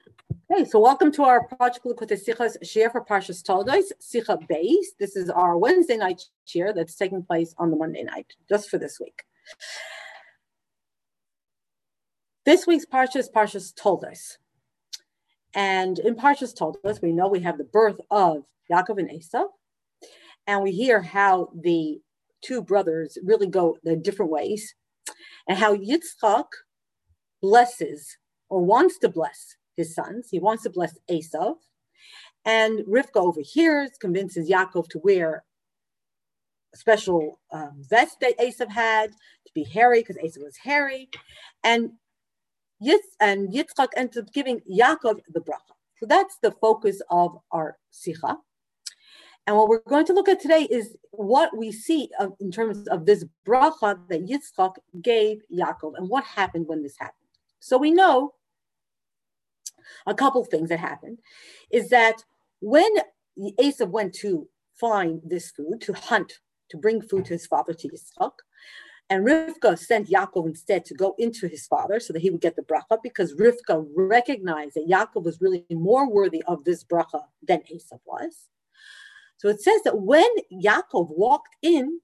Hey, so welcome to our Project Likutei Sichos share for Parshas Toldos, Sicha Beis. This is our Wednesday night share that's taking place on the Monday night, just for this week. This week's Parsha is Parshas Toldos. And in Parshas Toldos, we know we have the birth of Yaakov and Esau, and we hear how the two brothers really go their different ways, and how Yitzchak blesses or wants to bless his sons. He wants to bless Esau. And Rivka overhears, convinces Yaakov to wear a special vest that Esau had, to be hairy because Esau was hairy. And Yitzchak ends up giving Yaakov the bracha. So that's the focus of our sicha. And what we're going to look at today is what we see in terms of this bracha that Yitzchak gave Yaakov and what happened when this happened. So we know a couple of things that happened is that when Esau went to find this food, to hunt, to bring food to his father, to Yitzchak, and Rivka sent Yaakov instead to go into his father so that he would get the bracha, because Rivka recognized that Yaakov was really more worthy of this bracha than Esau was. So it says that when Yaakov walked in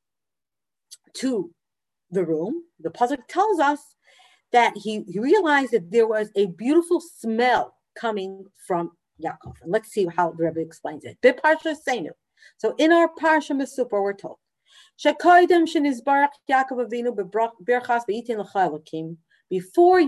to the room, the pasuk tells us that he realized that there was a beautiful smell coming from Yaakov. And let's see how the Rebbe explains it. B'Parsha Seinu. So in our Parsha Mesupar, we're told, Shekoidem shenizbarach Yaakov Avinu b'berchas v'yitin l'cha Elokim. Before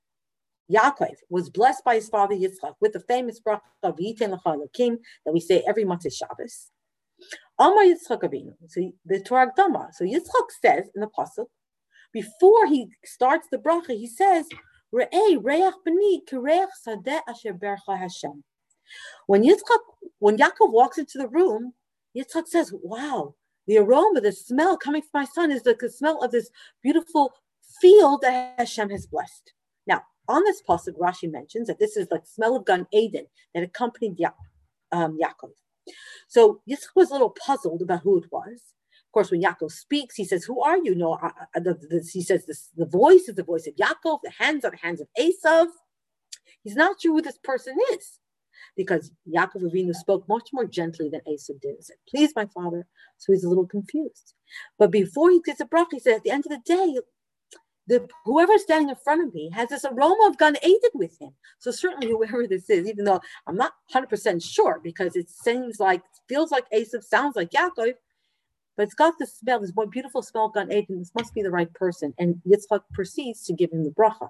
Yaakov was blessed by his father Yitzchak with the famous bracha of v'yitin l'cha Elokim that we say every Motzei Shabbos. Amar Yitzchak Avinu. So the Torah Gdama. So Yitzchak says in the pasuk, before he starts the bracha, he says, Re'ei reach b'ni kireach sadeh asher bercha Hashem. When Yaakov walks into the room, Yitzchak says, wow, the aroma, the smell coming from my son is like the smell of this beautiful field that Hashem has blessed. Now, on this pasuk, Rashi mentions that this is like the smell of Gan Eden that accompanied Yaakov. So Yitzchak was a little puzzled about who it was. Of course, when Yaakov speaks, he says, who are you? No, he says the voice is the voice of Yaakov, the hands are the hands of Esau. He's not sure who this person is, because Yaakov Avinu spoke much more gently than Esau did. He said, please, my father. So he's a little confused. But before he gets a bracha, he said, at the end of the day, whoever's standing in front of me has this aroma of Gan Eden with him. So certainly whoever this is, even though I'm not 100% sure, because it feels like Esau, sounds like Yaakov, but it's got this smell, this more beautiful smell of Gan Eden. This must be the right person. And Yitzchak proceeds to give him the bracha.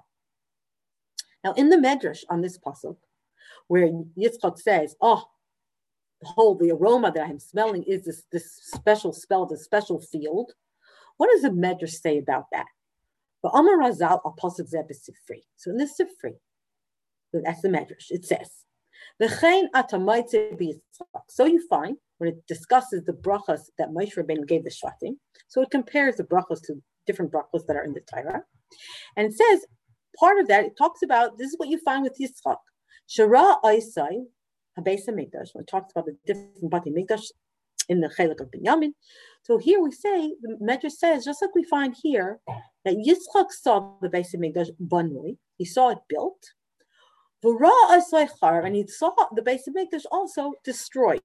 Now, in the Medrash on this pasuk, where Yitzchak says, behold, the aroma that I'm smelling is this special smell, this special field. What does the Medrash say about that? But Amar Razal al pasuk zeh b'sifri. So in this sifri, that's the Medrash, it says, V'chein atamaytze b'Yitzchak. So you find, when it discusses the brachas that Moshe Rabbeinu gave the Shvatim, so it compares the brachas to different brachas that are in the Torah. And it says, part of that, it talks about, this is what you find with Yitzchak. Shara Aisai, HaBeis HaMikdash, when it talks about the different Bati Mikdash in the Chelik of Binyamin. So here we say, the Medrash says, just like we find here, that Yitzchak saw the Beis HaMikdash banui, he saw it built, and he saw the Beis HaMikdash also destroyed.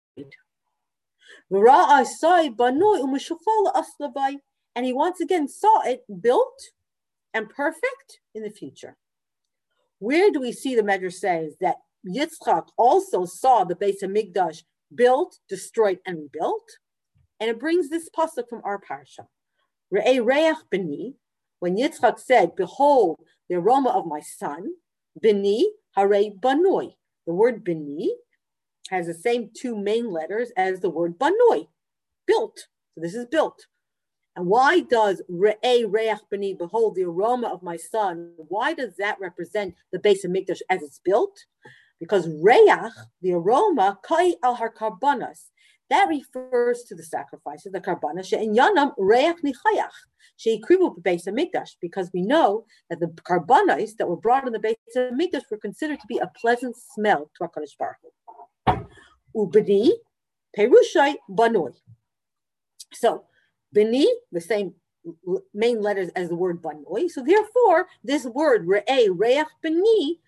And he once again saw it built and perfect in the future. Where do we see the Medrash says that Yitzchak also saw the Beis HaMikdash built, destroyed, and rebuilt? And it brings this pasuk from our parsha. Re'ei reach b'ni, when Yitzchak said, behold, the aroma of my son, b'ni harei banoi. The word b'ni has the same two main letters as the word banoi, built. So this is built. And why does re'ei reach b'ni, behold the aroma of my son, why does that represent the Beis HaMikdash as it's built? Because reach, the aroma, kai al har karbanas, that refers to the sacrifices, the karbanas, she'en yanam reach nichayach, she'ikrivu b'Beis HaMikdash, because we know that the karbanas that were brought in the Beis HaMikdash were considered to be a pleasant smell to HaKadosh Baruch Hu. Ubni, perushai banoi. So, b'ni, the same main letters as the word banoi. So therefore, this word re'ei reach b'ni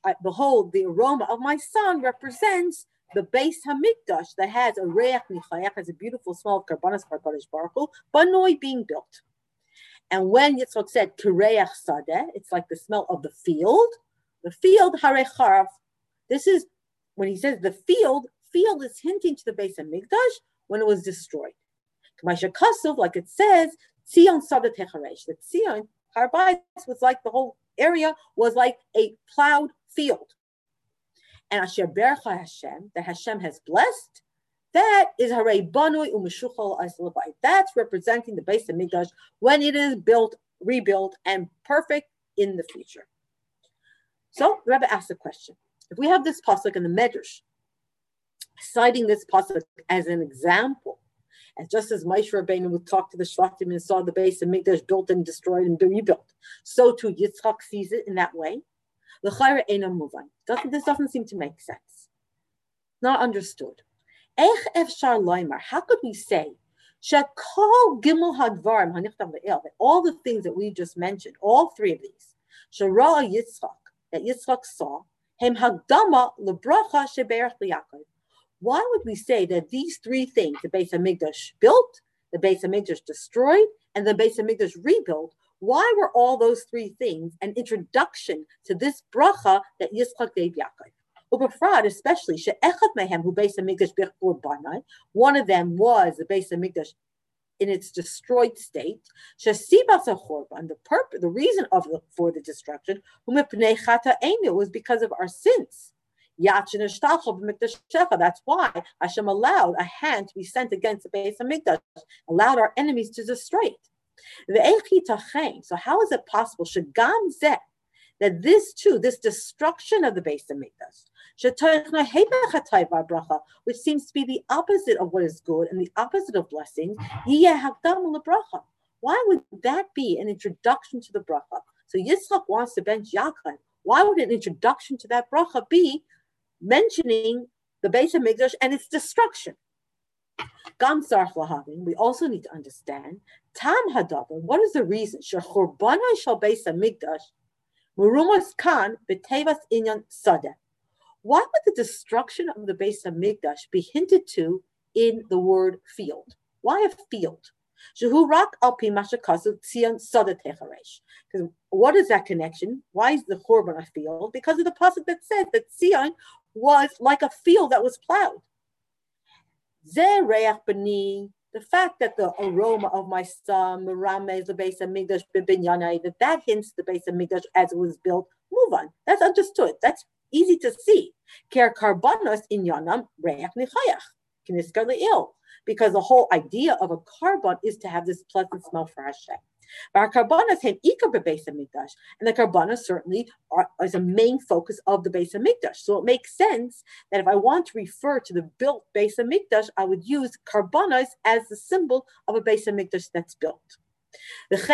behold, the aroma of my son represents the Beis Hamikdash that has a reach nichayach, has a beautiful smell of karbanas HaKadosh Baruch Hu, banoi, being built. And when Yitzchak said kireach sadeh, it's like the smell of the field. The field harei charav. This is when he says the field is hinting to the Beis Hamikdash when it was destroyed. Like it says, Tzion sadeh techaresh. That Tzion, Har Bayis, was like the whole area was like a plowed field. And Asher Bercha Hashem, that Hashem has blessed, that is Harei Banoi U'Meshuchal Aislabai. That's representing the Beis Hamikdash when it is built, rebuilt, and perfect in the future. So the Rebbe asked a question. If we have this pasuk in the Medrash, citing this pasuk as an example, and just as Moshe Rabbeinu would talk to the Shvatim and saw the Beis Hamikdash built and destroyed and rebuilt, so too Yitzchak sees it in that way. L'chayra eino muvan. This doesn't seem to make sense. Not understood. Ech efshar loymar. How could we say shekol gimel hadvarim hanichtav le'el, that all the things that we just mentioned, all three of these, shara Yitzchak, that Yitzchak saw, hem hagdama lebracha sheberach liYaakov. Why would we say that these three things, the Beis Hamikdash built, the Beis Hamikdash destroyed, and the Beis Hamikdash rebuilt, why were all those three things an introduction to this bracha that Yitzchak gave Yaakov? Ubefrad, especially, she'echad mehem hu Beis Hamikdash bechur banai. One of them was the Beis Hamikdash in its destroyed state. Shesibas hachorban, the reason for the destruction, hu mipnei chata'enu, was because of our sins. That's why Hashem allowed a hand to be sent against the Beis Hamikdash, allowed our enemies to destroy it. So how is it possible that this too, this destruction of the Beis Hamikdash, which seems to be the opposite of what is good and the opposite of blessings, why would that be an introduction to the bracha? So Yitzchak wants to bench Yaakov. Why would an introduction to that bracha be mentioning the Beis Hamikdash and its destruction? Gam Sarch Lahavin, we also need to understand Tam Hadavar. What is the reason? Shechurbanai shal Beis Hamikdash murumas kan b'tevas inyan sadeh. Why would the destruction of the Beis Hamikdash be hinted to in the word field? Why a field? Shehu rak al pi mashakasu tzion sadeh techaresh. Because what is that connection? Why is the Churban a field? Because of the pasuk that says that Tzion was like a field that was plowed. Zeh reach b'ni, the fact that the aroma of my son, Meramez, the Beis Hamikdash b'binyanai, that hints the Beis Hamikdash as it was built. Move on. That's understood. That's easy to see. Ker karbanos inyanam reach nichayach kiniskar le'il, because the whole idea of a carbon is to have this pleasant smell for Hashem. But karbanos have ikar beBeis Hamikdash, and the karbanos certainly is a main focus of the Beis Hamikdash. So it makes sense that if I want to refer to the built Beis Hamikdash, I would use karbanos as the symbol of a Beis Hamikdash that's built. It's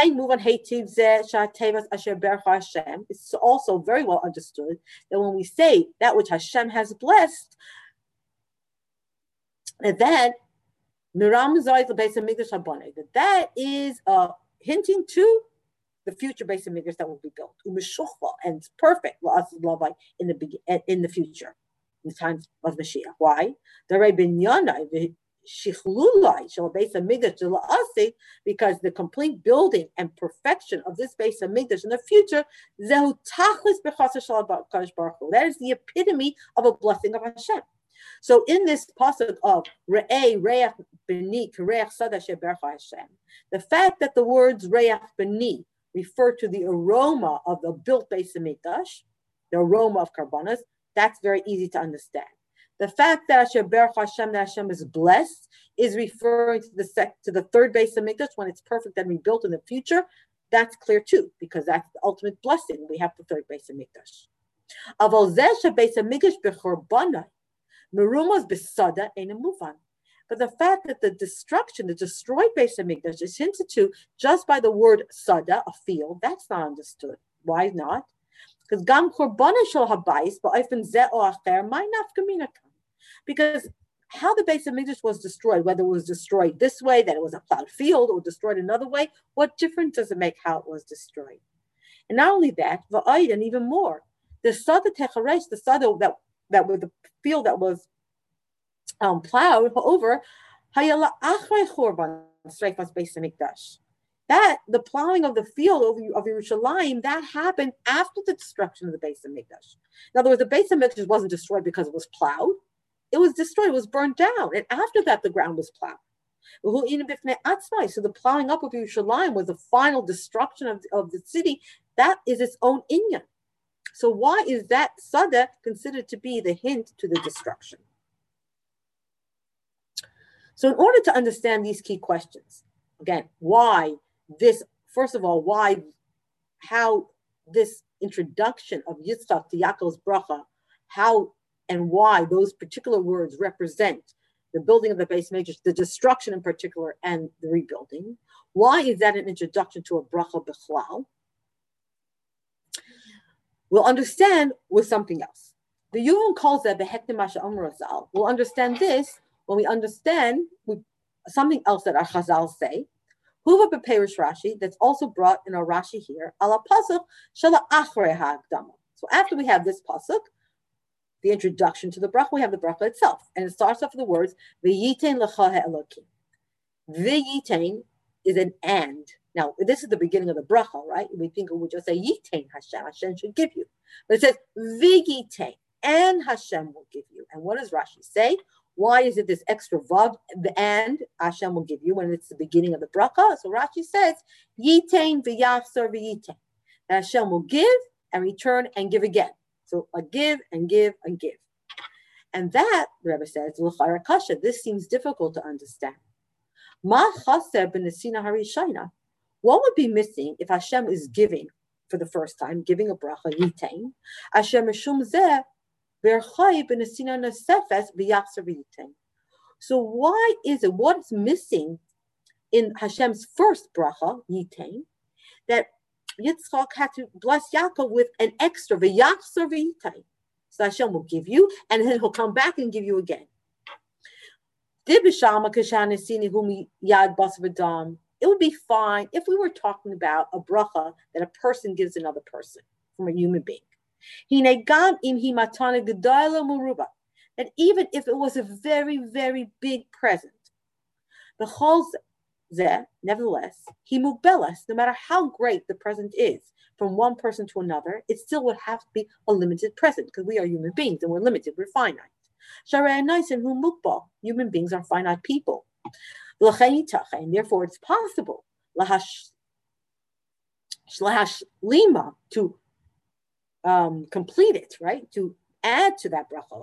also very well understood that when we say that which Hashem has blessed, that is hinting to the future Beis Hamikdash that will be built, and it's perfect in the future, in the times of Mashiach. Why? Because the complete building and perfection of this Beis Hamikdash in the future, that is the epitome of a blessing of Hashem. So in this pasuk of Re'eh Reach B'ni Kereach Sada Shebercha Hashem, the fact that the words Reach B'ni refer to the aroma of the built Beis Hamikdash, the aroma of karbanos, that's very easy to understand. The fact that Shebercha Hashem, that Hashem is blessed, is referring to the third Beis Hamikdash when it's perfect and rebuilt in the future. That's clear too, because that's the ultimate blessing. We have the third Beis Hamikdash. Aval zeh shebeis Hamikdash b'churbanai merumos b'sada ein mufan. But the fact that the destruction, the destroyed Beis Hamikdash is hinted to just by the word sada, a field, that's not understood. Why not? Because gam korbanah shel habayis ba'ofen zeh o acher my nafka. Because how the Beis Hamikdash was destroyed, whether it was destroyed this way, that it was a plowed field, or destroyed another way, what difference does it make how it was destroyed? And not only that, va'ayid, and even more, The sada techaresh, the sada that was the field that was plowed over, hayala achrei churban streifas beis hamikdash. That the plowing of the field of Yerushalayim, that happened after the destruction of the Beis Hamikdash. In other words, the Beis Hamikdash wasn't destroyed because it was plowed; it was destroyed, it was burned down, and after that, the ground was plowed. So the plowing up of Yerushalayim was the final destruction of the city. That is its own inyan. So why is that sada considered to be the hint to the destruction? So in order to understand these key questions, again, why this, first of all, how this introduction of Yitzchak to Yaakov's bracha, how and why those particular words represent the building of the Beis Hamikdash, the destruction in particular, and the rebuilding. Why is that an introduction to a bracha b'chlal? We'll understand with something else. The Yuvon calls that behektim masha amar Chazal. We'll understand this when we understand something else that our Chazal say. Huva b'perish Rashi, that's also brought in our Rashi here, ala pasuk shala achrei ha'akdama. So after we have this pasuk, the introduction to the bracha, we have the bracha itself. And it starts off with the words, v'yitein lecha ha'elokim. V'yitein is an and. Now, this is the beginning of the bracha, right? We think we would just say, yitein Hashem, Hashem should give you. But it says, v'yitein, and Hashem will give you. And what does Rashi say? Why is it this extra vav, the and Hashem will give you when it's the beginning of the bracha? So Rashi says, yitein v'yachzor v'yitein. That Hashem will give and return and give again. So a give and give and give. And that, the Rebbe says, l'chayra kasha, this seems difficult to understand. Ma chaser b'nesina harishayna. What would be missing if Hashem is giving for the first time, giving a bracha, yitein, Hashem mishum zeh v'erchay b'nesina nesefes v'yachzer v'yitein. So why is it, what's missing in Hashem's first bracha, yitein, that Yitzchak had to bless Yaakov with an extra v'yachzer v'yitein. So Hashem will give you, and then he'll come back and give you again. It would be fine if we were talking about a bracha that a person gives another person from a human being. That even if it was a very, very big present, the chol zeh, nevertheless, he mugbelas, no matter how great the present is, from one person to another, it still would have to be a limited present because we are human beings and we're limited, we're finite. Sharei Naisen hu mukbal, human beings are finite people. And therefore it's possible lima to complete it, right? To add to that bracha.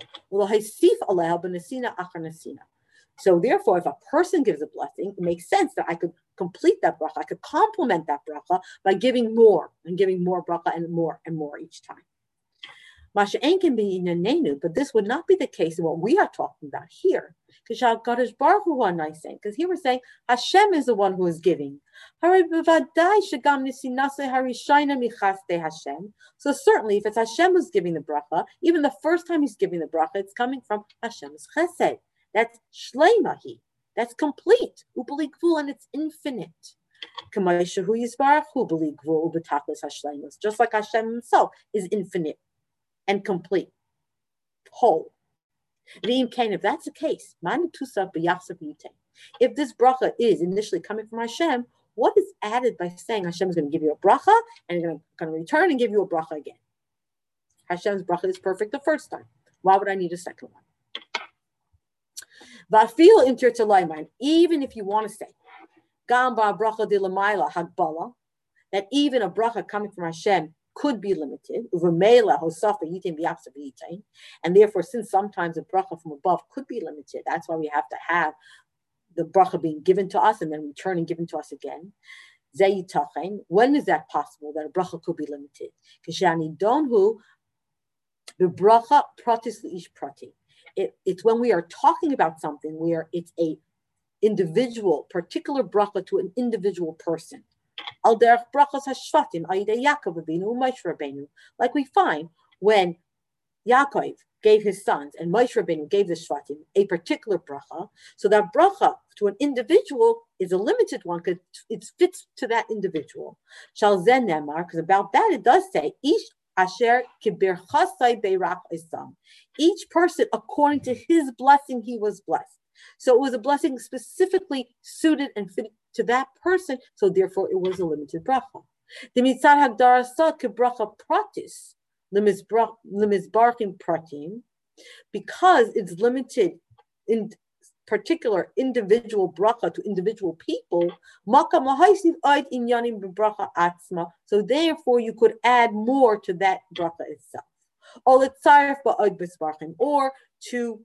So therefore, if a person gives a blessing, it makes sense that I could complete that bracha. I could complement that bracha by giving more and giving more bracha and more each time. But this would not be the case in what we are talking about here. Because here we're saying Hashem is the one who is giving. So certainly if it's Hashem who's giving the bracha, even the first time he's giving the bracha, it's coming from Hashem's chesed. That's shleimahi. That's complete. Ubali gvul, and it's infinite. Just like Hashem himself is infinite and complete, whole. If that's the case, if this bracha is initially coming from Hashem, what is added by saying Hashem is going to give you a bracha and you're going to return and give you a bracha again? Hashem's bracha is perfect the first time. Why would I need a second one? Even if you want to say that even a bracha coming from Hashem could be limited, and therefore, since sometimes a bracha from above could be limited, that's why we have to have the bracha being given to us and then return and given to us again. When is that possible that a bracha could be limited? The bracha pratis leish prati. It's when we are talking about something where it's a individual, particular bracha to an individual person. Like we find when Yaakov gave his sons and Moshe Rabbeinu gave the Shvatim a particular bracha, so that bracha to an individual is a limited one because it fits to that individual. Shal zen nemar, because about that it does say, Ish Asher kibir chasai beirach isam. Each person, according to his blessing, he was blessed. So it was a blessing specifically suited and fitted to that person. So therefore, it was a limited bracha. The mitzad hagdarasat kebracha pratis lemizbarchim pratim, because it's limited in particular individual bracha to individual people. So therefore, you could add more to that bracha itself, or to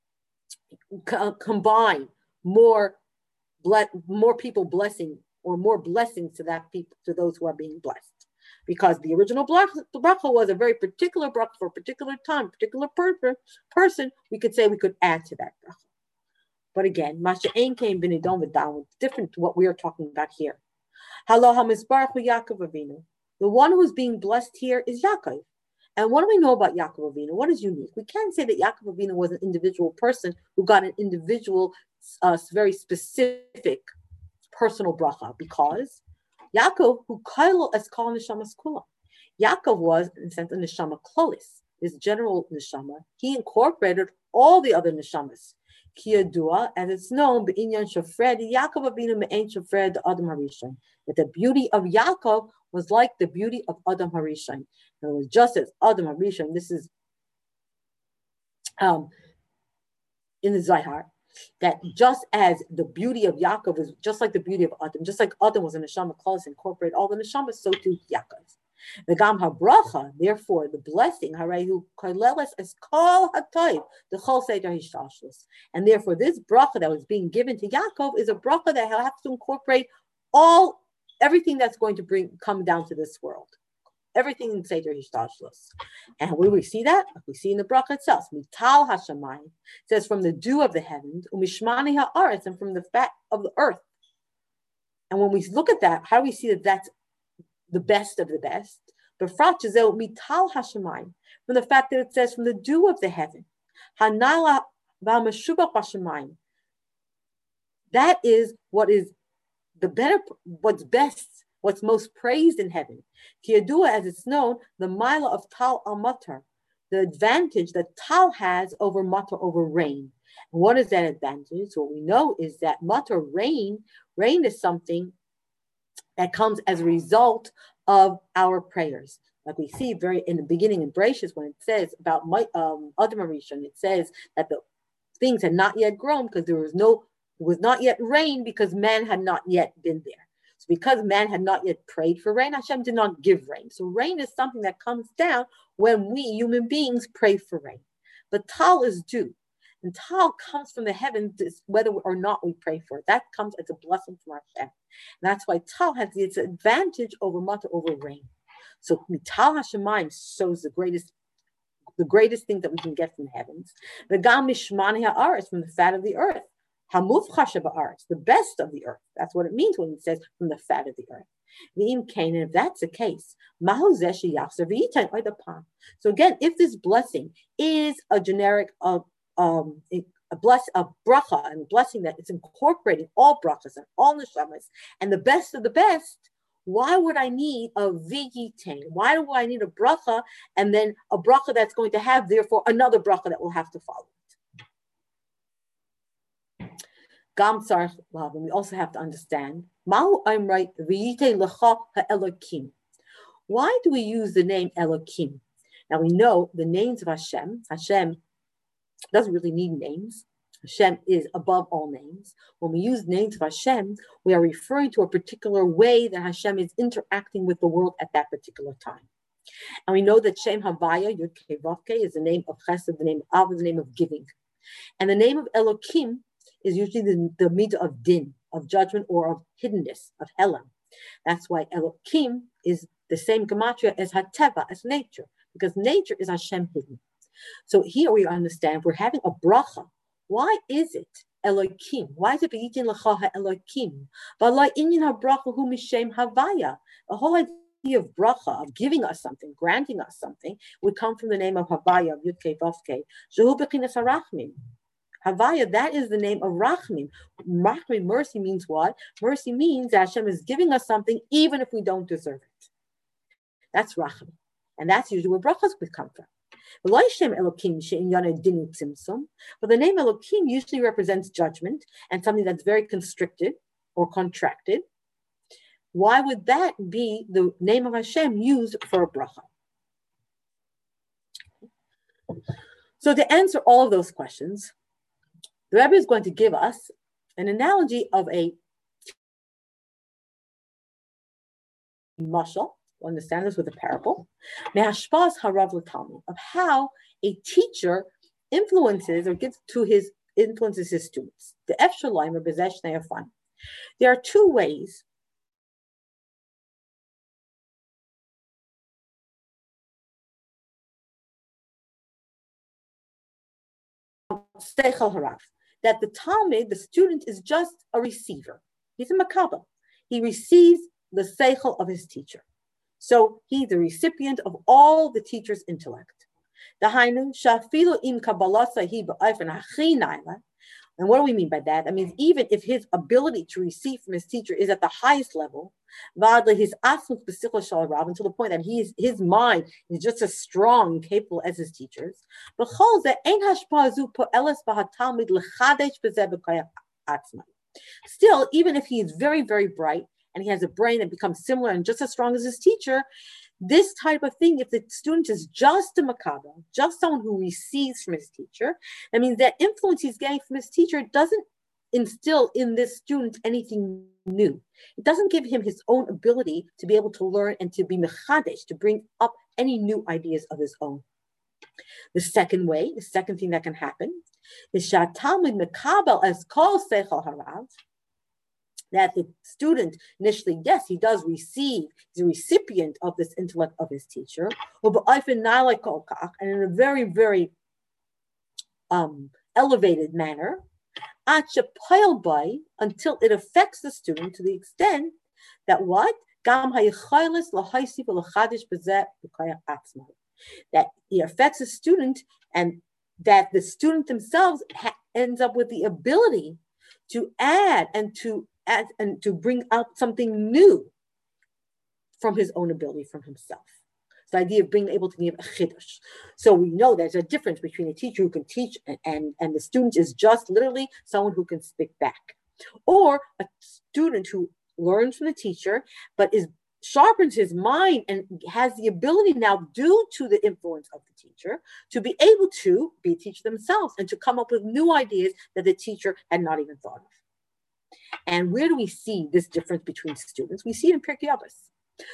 combine more people blessing, or more blessings to that people, to those who are being blessed. Because the original bracha was a very particular bracha for a particular time, particular person, we could say we could add to that bracha. But again, Masha Ein came Binidon Vidal, different to what we are talking about here. Yaakov Avinu. The one who's being blessed here is Yaakov. And what do we know about Yaakov Avinu? What is unique? We can't say that Yaakov Avinu was an individual person who got an individual, very specific personal bracha, because Yaakov, who kailo as kol neshamas kula, Yaakov was, in a sense, a neshama klolis, this general neshama. He incorporated all the other neshamas. Kiyadua, as it's known, be'inyan shofred Yaakov Avinu me'ein shofred Adam Harishon, that the beauty of Yaakov was like the beauty of Adam Harishon. And it was just as Adam Harishon. This is in the Zohar, that just as the beauty of Yaakov is just like the beauty of Adam, just like Adam was a neshama klolis, incorporate all the neshamas, so too Yaakov. The gam habracha, therefore, the blessing, harehu koleles es kol hatayv, the chol seder hishtashlos, and therefore this bracha that was being given to Yaakov is a bracha that has to incorporate everything that's going to come down to this world, everything in seder hishtashlos. And where we see that, we see in the bracha itself, mital hashamayim, says from the dew of the heavens, umishmani haaretz, and from the fat of the earth. And when we look at that, how do we see that that's the best of the best? But mital hashamayim, from the fact that it says from the dew of the heaven, hanala v'hamashubach hashamayim. That is what is the better, what's best, what's most praised in heaven. Kiyadua, as it's known, the mila of tal al matar, the advantage that tal has over matar, over rain. And what is that advantage? What we know is that matar, rain is something that comes as a result of our prayers. Like we see very in the beginning in Bereshis, when it says about Adam Harishon, it says that the things had not yet grown because it was not yet rain, because man had not yet been there. So because man had not yet prayed for rain, Hashem did not give rain. So rain is something that comes down when we human beings pray for rain. But tal is dew. And tal comes from the heavens, whether or not we pray for it. That comes as a blessing from Hashem. And that's why tal has its advantage over matar, over rain. So mital hashemayim shows the greatest thing that we can get from the heavens. The gam mishmani haaretz, from the fat of the earth. Hamuvchasha ba'aretz, the best of the earth. That's what it means when it says from the fat of the earth. And if that's the case, so again, if this blessing is a generic a bracha, and blessing that it's incorporating all brachas and all neshamas and the best of the best, why would I need a vigitain? Why do I need a bracha and then a bracha that's going to have therefore another bracha that will have to follow it? Gam tzarich lav, and we also have to understand Mahu Amrei v'yitei lecha ha'elokim. Why do we use the name Elokim? Now we know the names of Hashem. Hashem doesn't really need names. Hashem is above all names. When we use names of Hashem, we are referring to a particular way that Hashem is interacting with the world at that particular time. And we know that Shem Havaya, Yud Kei Vav Kei, is the name of Chesed, the name of Av, is the name of giving. And the name of Elokim is usually the midah of din, of judgment, or of hiddenness, of Helam. That's why Elokim is the same gematria as Hateva, as nature, because nature is Hashem hidden. So here we understand we're having a bracha. Why is it Elokim? Why is it B'yitin L'cha Elokim? V'alai inyan habracha hu mishem havaya. The whole idea of bracha, of giving us something, granting us something, would come from the name of Havaya, of Yud Kei Vav Kei. Shehu b'chinas harachmim. Havaya, that is the name of Rachmim. Rachmim, mercy, means what? Mercy means that Hashem is giving us something even if we don't deserve it. That's Rachmim. And that's usually where brachas would come from. But the name Elokim usually represents judgment and something that's very constricted or contracted. Why would that be the name of Hashem used for a bracha? So to answer all of those questions, the Rebbe is going to give us an analogy of a mashal. We'll understand this with a parable. Me'hashpas harav l'talmid, of how a teacher influences or influences his students. The efshalaim or bezesh ne'afan. There are two ways seichel harav, that the talmid, the student, is just a receiver. He's a makabel. He receives the seichel of his teacher. So he's the recipient of all the teacher's intellect. And what do we mean by that? That means even if his ability to receive from his teacher is at the highest level, until the point that his mind is just as strong and capable as his teacher's, still, even if he is very, very bright and he has a brain that becomes similar and just as strong as his teacher, this type of thing, if the student is just a makabel, just someone who receives from his teacher, that means that influence he's getting from his teacher doesn't instill in this student anything new. It doesn't give him his own ability to be able to learn and to be mechadesh, to bring up any new ideas of his own. The second thing that can happen is shatalmid makabel as kol seichel harav, that the student initially, yes, he does receive, he's a recipient of this intellect of his teacher, and in a very, very elevated manner, until it affects the student to the extent that what? That he affects the student, and that the student themselves ends up with the ability to add and to bring out something new from his own ability, from himself. It's the idea of being able to give a chiddush. So we know there's a difference between a teacher who can teach and the student is just literally someone who can speak back. Or a student who learns from the teacher, but sharpens his mind and has the ability now, due to the influence of the teacher, to be able to be a teacher themselves and to come up with new ideas that the teacher had not even thought of. And where do we see this difference between students? We see it in Pirkei Avos.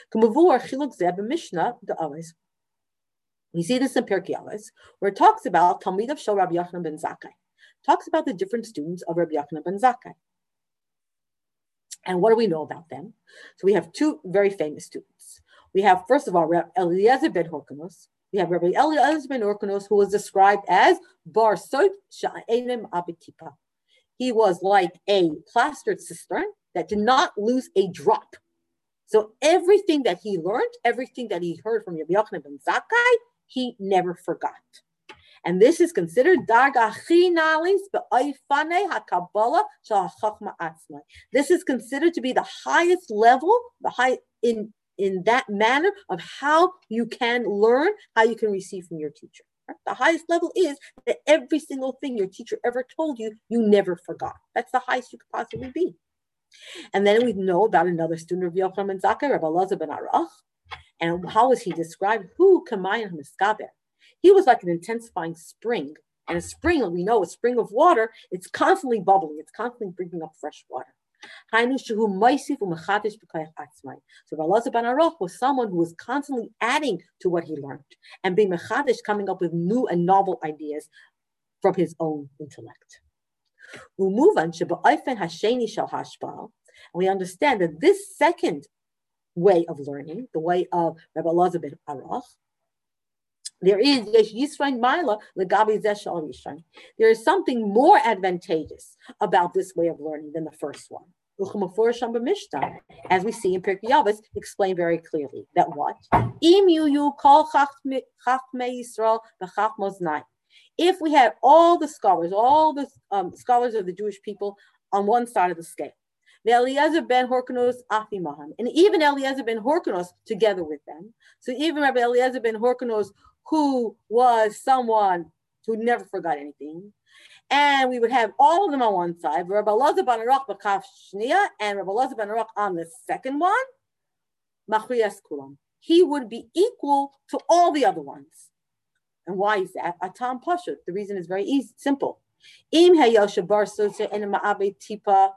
We see this in Pirkei Avos, where it talks about Talmid of Shel Rabbi Yochanan ben Zakkai. Talks about the different students of Rabbi Yochanan ben Zakkai. And what do we know about them? So we have two very famous students. We have, first of all, Rabbi Eliezer ben Horkonos. We have Rabbi Eliezer ben Horkonos, who was described as Bar Sot Sha'enim Abitipa. He was like a plastered cistern that did not lose a drop. So everything that he learned, everything that he heard from Rabbi Yochanan ben Zakkai, he never forgot. And this is considered darga chinalis be'oifane hakabbalah shel hachachma atzmai. This is considered to be the highest level, in that manner of how you can learn, how you can receive from your teacher. The highest level is that every single thing your teacher ever told you, you never forgot. That's the highest you could possibly be. And then we know about another student of Yochanan ben Zakkai, Rabbi Elazar ben Arach. And how was he described? Who kamayim miskaber? He was like an intensifying spring. And a spring, we know, a spring of water, it's constantly bubbling. It's constantly bringing up fresh water. So Rabbi Elazar ben Arach was someone who was constantly adding to what he learned and being mechadish, coming up with new and novel ideas from his own intellect. And we understand that this second way of learning, the way of Rabbi Elazar ben Arach, there is something more advantageous about this way of learning than the first one. As we see in Pirkei Avos, explained very clearly that what? If we had all the scholars of the Jewish people on one side of the scale, The Eliezer ben Horkonos Afimahan, and even Eliezer ben Horkonos together with them. So even Rabbi Eliezer ben Horkonos, who was someone who never forgot anything, and we would have all of them on one side, Rabbi Elazar ben Aruch b'kaf shniya, and Rabbi Elazar ben Aruch on the second one, machriyas kulam. He would be equal to all the other ones. And why is that? Atam pashut. The reason is very easy, simple. Im hayosha bar sotze en ma'abe tipa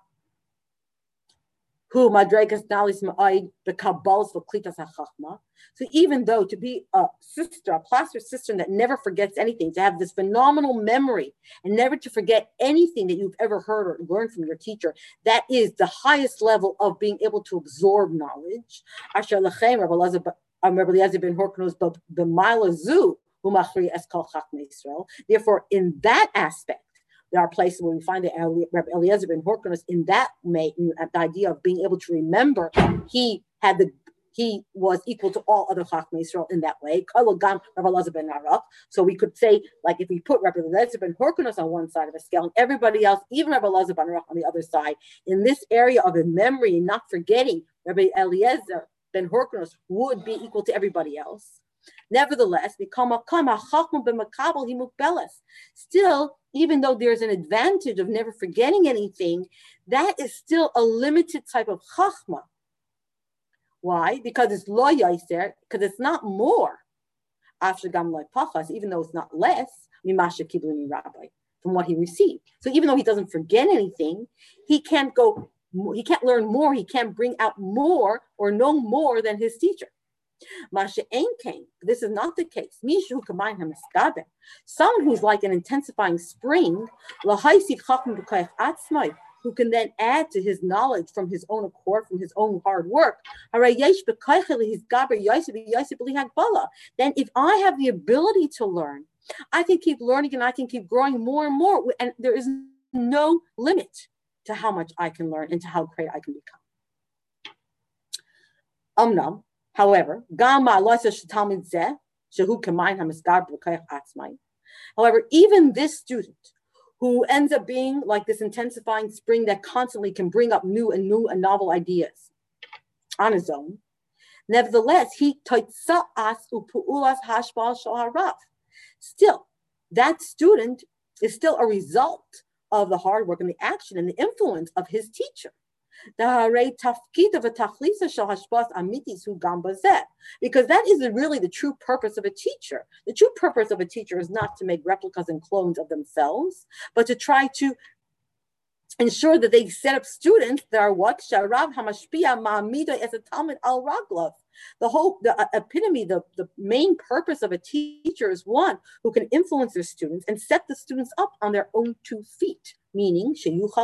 who madregas nalis ma'aid b'kabbals v'klitas hachachma. So even though to be a sister, a plaster sister that never forgets anything, to have this phenomenal memory and never to forget anything that you've ever heard or learned from your teacher, that is the highest level of being able to absorb knowledge. Asher lechem Rabbi Eliezer ben Horkonos b'mayla zu u'machri es kol chachmei Yisrael. Therefore, in that aspect, there are places where we find that Rabbi Eliezer ben Horkonos in that way, the idea of being able to remember, he was equal to all other Chachmei Yisrael in that way. So we could say, like, if we put Rabbi Eliezer ben Horkonos on one side of a scale and everybody else, even Rabbi Eliezer ben Aruch on the other side, in this area of memory and not forgetting, Rabbi Eliezer ben Horkonos would be equal to everybody else. Nevertheless, still, even though there's an advantage of never forgetting anything, that is still a limited type of chachma. Why? Because it's lo yaiser, because it's not more. Even though it's not less, from what he received. So even though he doesn't forget anything, he can't learn more, he can't bring out more or know more than his teacher. Masha ain't came. This is not the case. Mishu combine him eskabe. Someone who's like an intensifying spring, who can then add to his knowledge from his own accord, from his own hard work. Then if I have the ability to learn, I can keep learning and I can keep growing more and more. And there is no limit to how much I can learn and to how great I can become. However, even this student who ends up being like this intensifying spring that constantly can bring up new and novel ideas on his own, nevertheless, still, that student is still a result of the hard work and the action and the influence of his teacher. Because that isn't really the true purpose of a teacher. The true purpose of a teacher is not to make replicas and clones of themselves, but to try to ensure that they set up students that are what? The epitome, the main purpose of a teacher is one who can influence their students and set the students up on their own 2 feet. Meaning,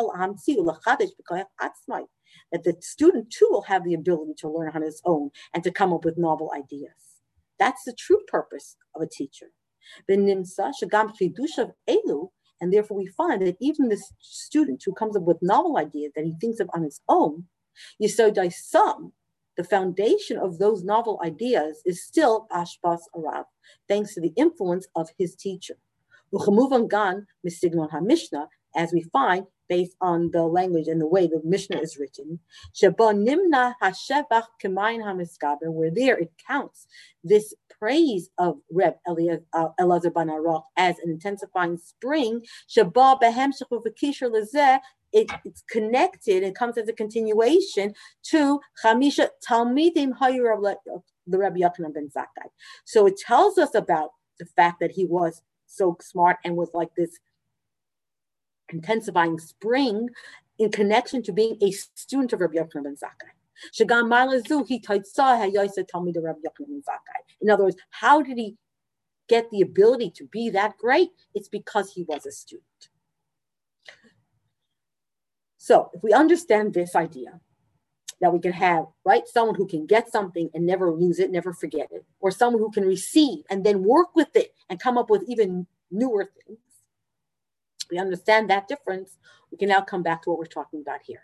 that the student too will have the ability to learn on his own and to come up with novel ideas. That's the true purpose of a teacher. And therefore we find that even this student who comes up with novel ideas that he thinks of on his own, the foundation of those novel ideas is still Ashbas Arav, thanks to the influence of his teacher. As we find, based on the language and the way the Mishnah is written, where there it counts this praise of Reb Elazar ben Aruch as an intensifying spring, it's connected and comes as a continuation to Chamisha Talmidim Hayu the Rabbi Yochanan ben Zakkai. So it tells us about the fact that he was so smart and was like this intensifying spring in connection to being a student of Rabbi Yochanan ben Zakkai. In other words, how did he get the ability to be that great? It's because he was a student. So if we understand this idea, that we can have, right, someone who can get something and never lose it, never forget it, or someone who can receive and then work with it and come up with even newer things. We understand that difference. We can now come back to what we're talking about here.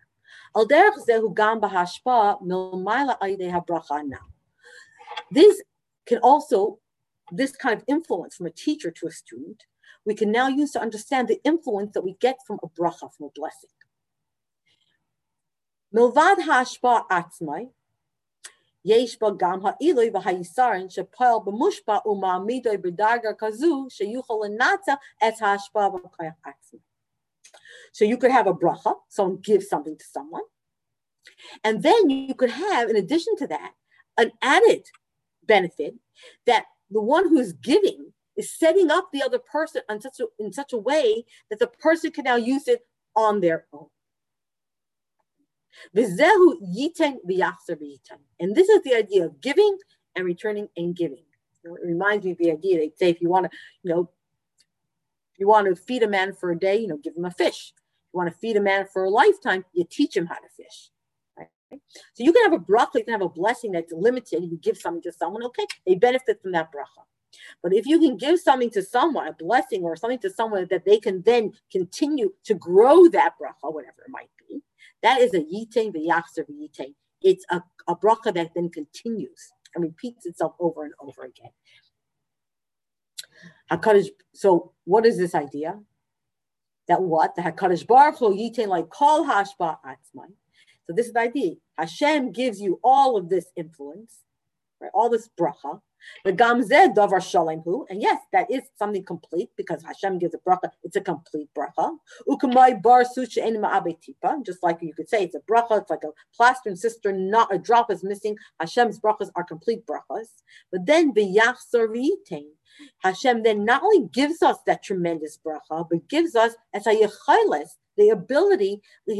This can also, this kind of influence from a teacher to a student, we can now use to understand the influence that we get from a bracha, from a blessing. Milvad hashpa atzmai, yesh ba gam ha'iloi v'hayisarin shepel b'mushpa u'ma'amidoi b'darga kazu sheyuchol l'natza et hashpa b'koyach atzmai. So you could have a bracha, someone gives something to someone, and then you could have, in addition to that, an added benefit that the one who is giving is setting up the other person in such a way that the person can now use it on their own. And this is the idea of giving and returning and giving. It reminds me of the idea they say if you want to feed a man for a day, give him a fish. If you want to feed a man for a lifetime, you teach him how to fish. Right? So you can have a bracha, you can have a blessing that's limited. You give something to someone, okay, they benefit from that bracha. But if you can give something to someone, a blessing or something to someone that they can then continue to grow that bracha, whatever it might be, that is a yitain v'yachzer v'yitain. It's a bracha that then continues and repeats itself over and over again. So what is this idea? That what? The HaKadosh Baruch Hu yitain like kol hashba atzmai. So this is the idea. Hashem gives you all of this influence, right? All this bracha. The gamzeh davar shalem hu, and yes, that is something complete because Hashem gives a bracha. It's a complete bracha. Ukamai bar sucha en ma'abetipa, just like you could say, it's a bracha. It's like a plaster and cistern. Not a drop is missing. Hashem's brachas are complete brachas. But then v'yachzor v'yitain, Hashem then not only gives us that tremendous bracha, but gives us as a yechiles, the ability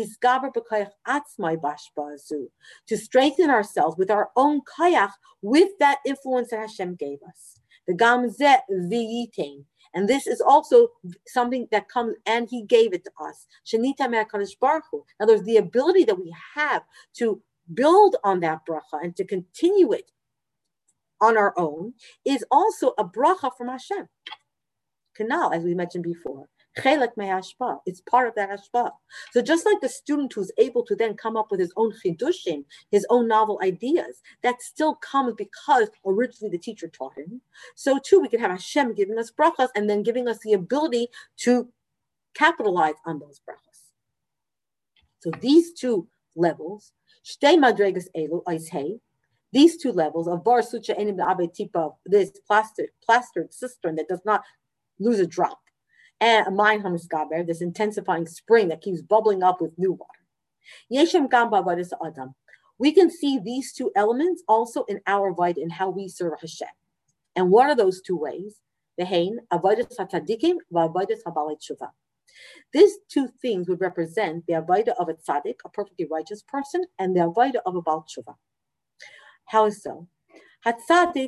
to strengthen ourselves with our own kayach, with that influence that Hashem gave us. The gamzeh v'yitain. And this is also something that comes, and He gave it to us. Shenita me'akadosh baruch hu. Now there's the ability that we have to build on that bracha and to continue it on our own is also a bracha from Hashem. Kanal, as we mentioned before. It's part of that hashpa. So just like the student who's able to then come up with his own chidushim, his own novel ideas, that still comes because originally the teacher taught him. So too, we can have Hashem giving us brachas and then giving us the ability to capitalize on those brachas. So these two levels, shtei madregas elu oishei, these two levels of bar sucha enim abetipa, this plastered cistern that does not lose a drop, and a mine hamiskaber, this intensifying spring that keeps bubbling up with new water. Yeshem gamba vadis adam. We can see these two elements also in our avodah, in how we serve Hashem. And what are those two ways? Vehein avodas hatadikim v'avodas habalei tshuva. These two things would represent the avodah of a tzaddik, a perfectly righteous person, and the avodah of a bal tshuva. How so? Hatzadik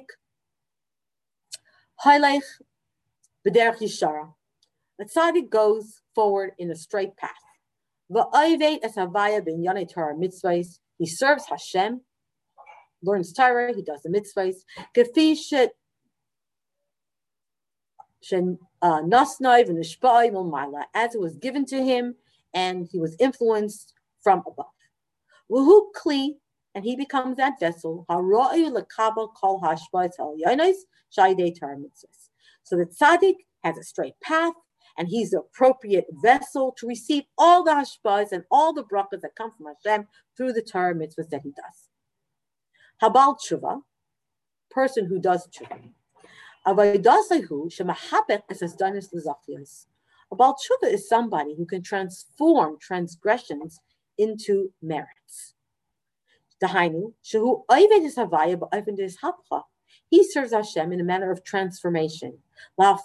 haylech b'derech yishara. The tzaddik goes forward in a straight path. V'ayveit es havaya ben yanei Torah mitzvahs. He serves Hashem, learns Torah, he does the mitzvahs. Kefi nasnai v'nishpai milmala, as it was given to him, and he was influenced from above. V'hu kli, and he becomes that vessel. Ha'ro'yu lekabel kol hashba'is ha'yanos shaydei Torah mitzvahs. So the tzaddik has a straight path, and he's the appropriate vessel to receive all the hashbahs and all the brachas that come from Hashem through the Torah mitzvahs that he does. Habal tshuva, person who does tshuva. Avaydasehu shemahapet esasdanis l'zachios. A Baal tshuva is somebody who can transform transgressions into merits. Dahainu shehu oived his havaya ba'oived his hapcha. He serves Hashem in a manner of transformation. To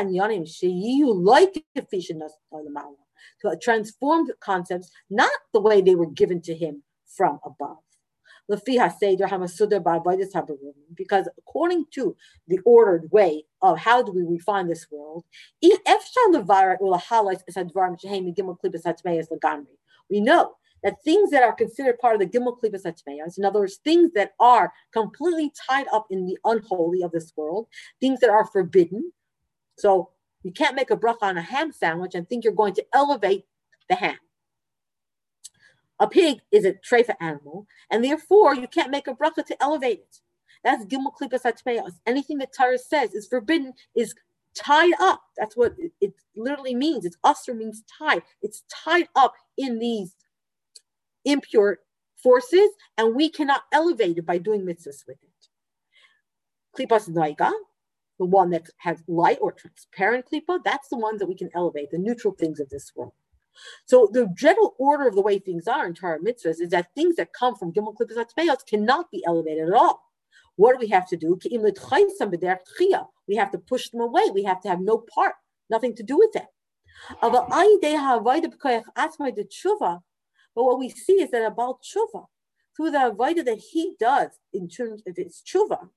transform the concepts, not the way they were given to him from above. Because according to the ordered way of how do we refine this world, we know that things that are considered part of the Gimel Klipas HaTmeyos, in other words, things that are completely tied up in the unholy of this world, things that are forbidden. So you can't make a bracha on a ham sandwich and think you're going to elevate the ham. A pig is a treifa animal, and therefore you can't make a bracha to elevate it. That's Gimel Klipas HaTmeyos. Anything that Torah says is forbidden is tied up. That's what it literally means. It's usher means tied. It's tied up in these impure forces, and we cannot elevate it by doing mitzvahs with it. Klipas Naiga, the one that has light or transparent klipa, that's the ones that we can elevate, the neutral things of this world. So the general order of the way things are in Torah mitzvahs is that things that come from Gimel Klipas Atmeos cannot be elevated at all. What do we have to do? We have to push them away. We have to have no part, nothing to do with them. But what we see is that about tshuva, through the avodah that he does in terms of his tshuva,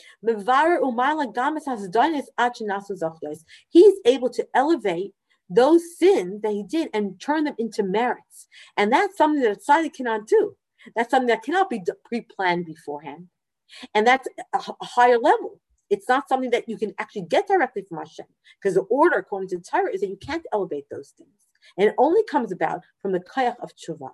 he's able to elevate those sins that he did and turn them into merits. And that's something that a tzaddik cannot do. That's something that cannot be pre-planned beforehand. And that's a higher level. It's not something that you can actually get directly from Hashem, because the order according to the Torah is that you can't elevate those things. And it only comes about from the koyach of tshuva.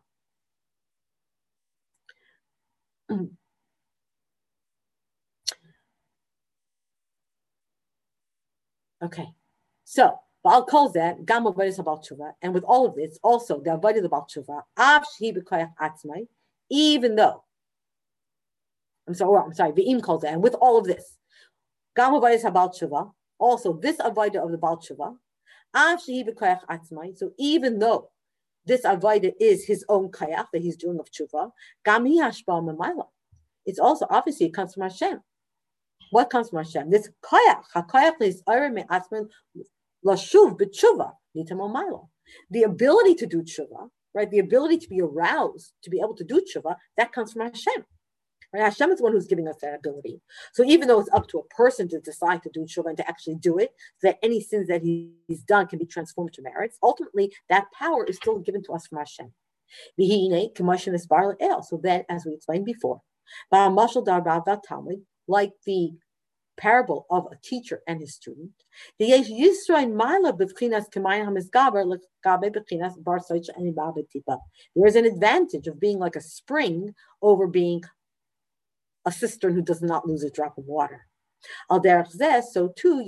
Okay, so Baal calls that Gam Avodas Habal Tshuva, and with all of this, also the Avodah Habal Tshuva, Av Shehi B'Koyach Atzmai, even though, I'm sorry, Ve'im calls that, and with all of this, Gam Avodas Habal Tshuva, also this Avodah of the Baal Tshuva, Av Shehi B'Koyach Atzmai, so even though this Avodah is his own koyach that he's doing of Tshuva, Gam Hi Hashpah Memayla, it's also obviously it comes from Hashem. What comes from Hashem? This koyach, hakoyach is me'atzmin lashuv b'tshuva nitamomayla. The ability to do tshuva, right? The ability to be aroused, to be able to do tshuva, that comes from Hashem. Right? Hashem is the one who's giving us that ability. So even though it's up to a person to decide to do tshuva and to actually do it, so that any sins that he's done can be transformed to merits, ultimately that power is still given to us from Hashem. So then, as we explained before, like the parable of a teacher and his student, there is an advantage of being like a spring over being a cistern who does not lose a drop of water. So too,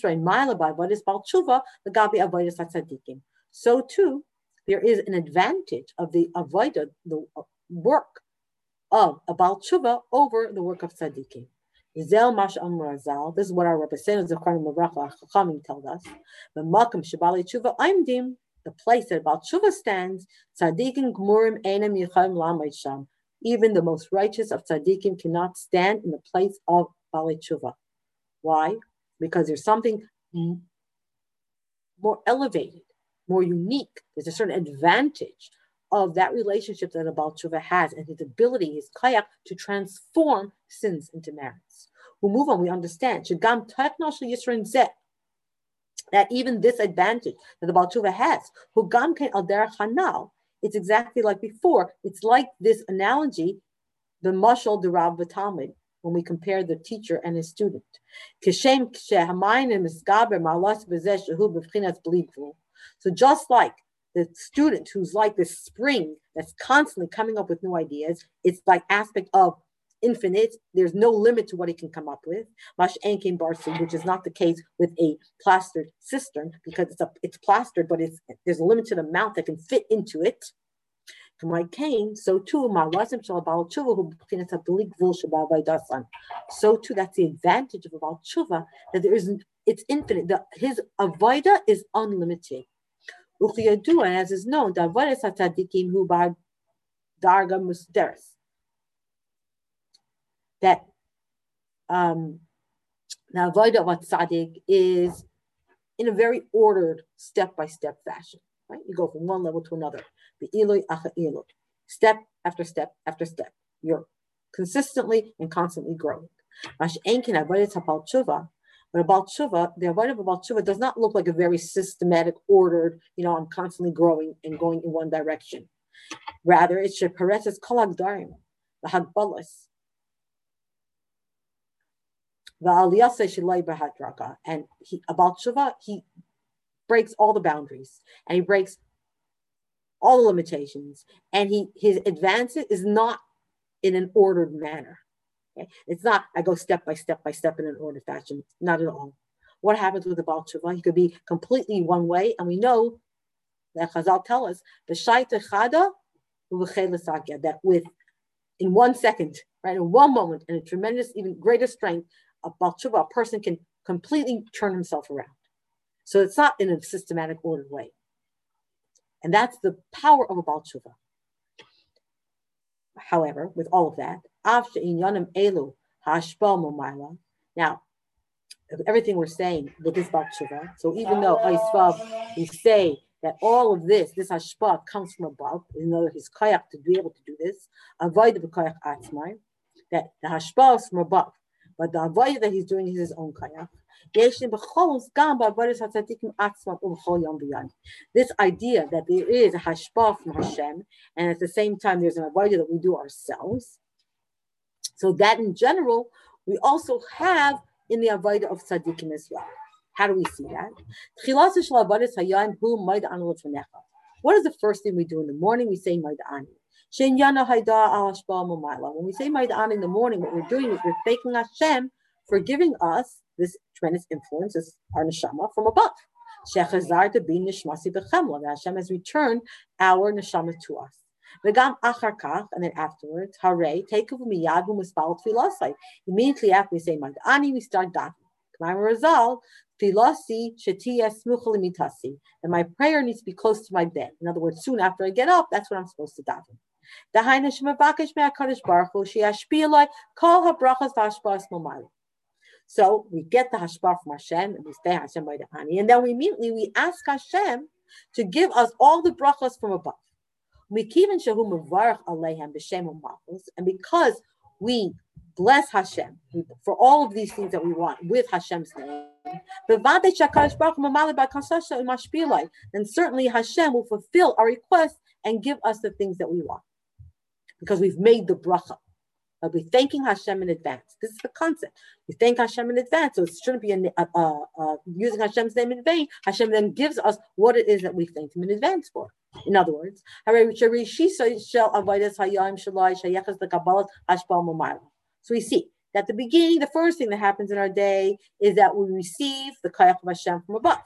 so too, there is an advantage of the avodah, the work of a Baal Tshuva over the work of tzaddikim. This is what our representatives of Chachamim told us. The Makam Shabali Tshuva Aimdim, the place that Baal Tshuva stands, tzaddikim gmurim einam yichayim lamed sham. Even the most righteous of tzaddikim cannot stand in the place of Baal Tshuva. Why? Because there's something more elevated, more unique. There's a certain advantage of that relationship that a Baal Tshuva has and his ability, his koyach, to transform sins into merits. We'll move on, we understand that even this advantage that the Baal Tshuva has, it's exactly like before. It's like this analogy, the mashal the Rav Talmud, when we compare the teacher and his student. So just like the student who's like this spring that's constantly coming up with new ideas, it's like aspect of infinite. There's no limit to what he can come up with. Which is not the case with a plastered cistern, because it's plastered, but there's a limited amount that can fit into it. So too, so too, that's the advantage of Baal Tshuva, that it's infinite. His avodah is unlimited. And as is known, that the avodah of a tzaddik is in a very ordered, step-by-step fashion. Right? You go from one level to another. Step after step after step. You're consistently and constantly growing. But about tshuva, the avodah of Baal Tshuva does not look like a very systematic, ordered, I'm constantly growing and going in one direction. Rather, it should pareses kol hagdarim, the hagbalas, the aliyasa shelai b'hadraga. And about tshuva, he breaks all the boundaries and he breaks all the limitations, and his advances is not in an ordered manner. Okay? It's not I go step by step in an ordered fashion. Not at all. What happens with the Baal Tshuva? He could be completely one way, and we know that Chazal tell us the shaita chada that with in 1 second, right? In one moment, and a tremendous, even greater strength, a Baal Tshuva, a person can completely turn himself around. So it's not in a systematic, ordered way. And that's the power of a Baal Tshuva. However, with all of that, now, everything we're saying with this Baal Tshuva, so even though we say that all of this hashpah comes from above, in other words, his kayak to be able to do this, avoid the kayak atzmai, that the hashpah is from above, but the avoid that he's doing is his own kayak. This idea that there is a hashpah from Hashem, and at the same time there's an avodah that we do ourselves. So that in general, we also have in the avodah of tzaddikim as well. How do we see that? What is the first thing we do in the morning? We say Maida'ani. When we say Maida'ani in the morning, what we're doing is we're thanking Hashem for giving us this tremendous influence, this our neshama from above. That Hashem has returned our neshama to us. And then afterwards, hare, take over miyad muspal tfilasai. Immediately after we say Maida'ani, we start davening. Result, filasi shetiya smucha limitasi. And my prayer needs to be close to my bed. In other words, soon after I get up, that's when I'm supposed to daven. So we get the hashpah from Hashem, and we stay Hashem by the Ani, and then we ask Hashem to give us all the brachas from above. And because we bless Hashem for all of these things that we want with Hashem's name, then certainly Hashem will fulfill our request and give us the things that we want, because we've made the bracha. We're thanking Hashem in advance. This is the concept. We thank Hashem in advance, so it shouldn't be using Hashem's name in vain. Hashem then gives us what it is that we thank Him in advance for. In other words, so we see that the beginning, the first thing that happens in our day is that we receive the kayak of Hashem from above.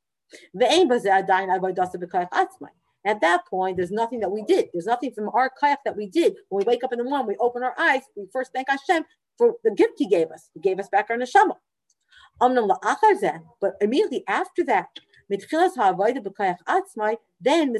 At that point, there's nothing that we did. There's nothing from our kayak that we did. When we wake up in the morning, we open our eyes, we first thank Hashem for the gift He gave us. He gave us back our neshama. But immediately after that, then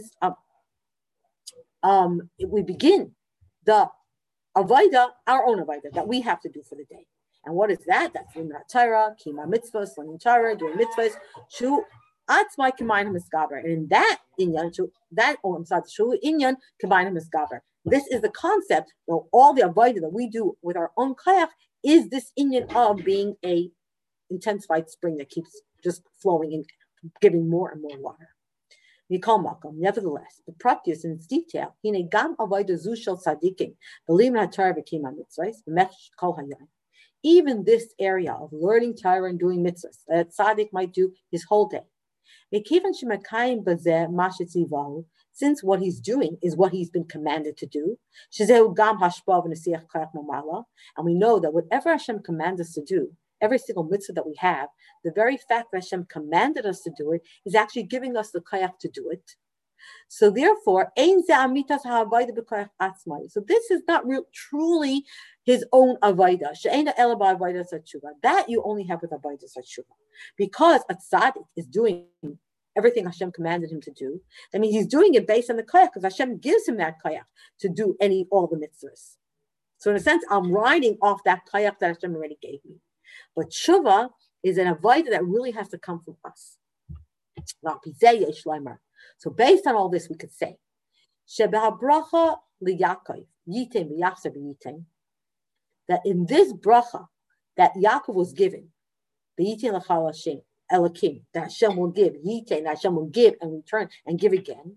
we begin the avodah, our own avodah that we have to do for the day. And what is that? That's in Torah, kima mitzvahs, learning Torah, doing mitzvahs, atzmai combine miskaber. And in that inyan, shu inyan combine miskaber. This is the concept of all the avodah that we do with our own kayak is this inyan of being a intensified spring that keeps just flowing and giving more and more water. Nevertheless, the practice in its detail, even this area of learning Torah and doing mitzvahs that tzaddik might do his whole day. Since what he's doing is what he's been commanded to do, and we know that whatever Hashem commands us to do, every single mitzvah that we have, the very fact that Hashem commanded us to do it is actually giving us the kayak to do it. So therefore, so this is not truly his own avodah. That you only have with avodah satshuva. Because a tzaddik is doing everything Hashem commanded him to do, that means he's doing it based on the kayak, because Hashem gives him that kayak to do all the mitzvahs. So in a sense, I'm riding off that kayak that Hashem already gave me. But tshuva is an avodah that really has to come from us. So based on all this, we could say, that in this bracha that Yaakov was given, that Hashem will give, that Hashem will give and return and give again.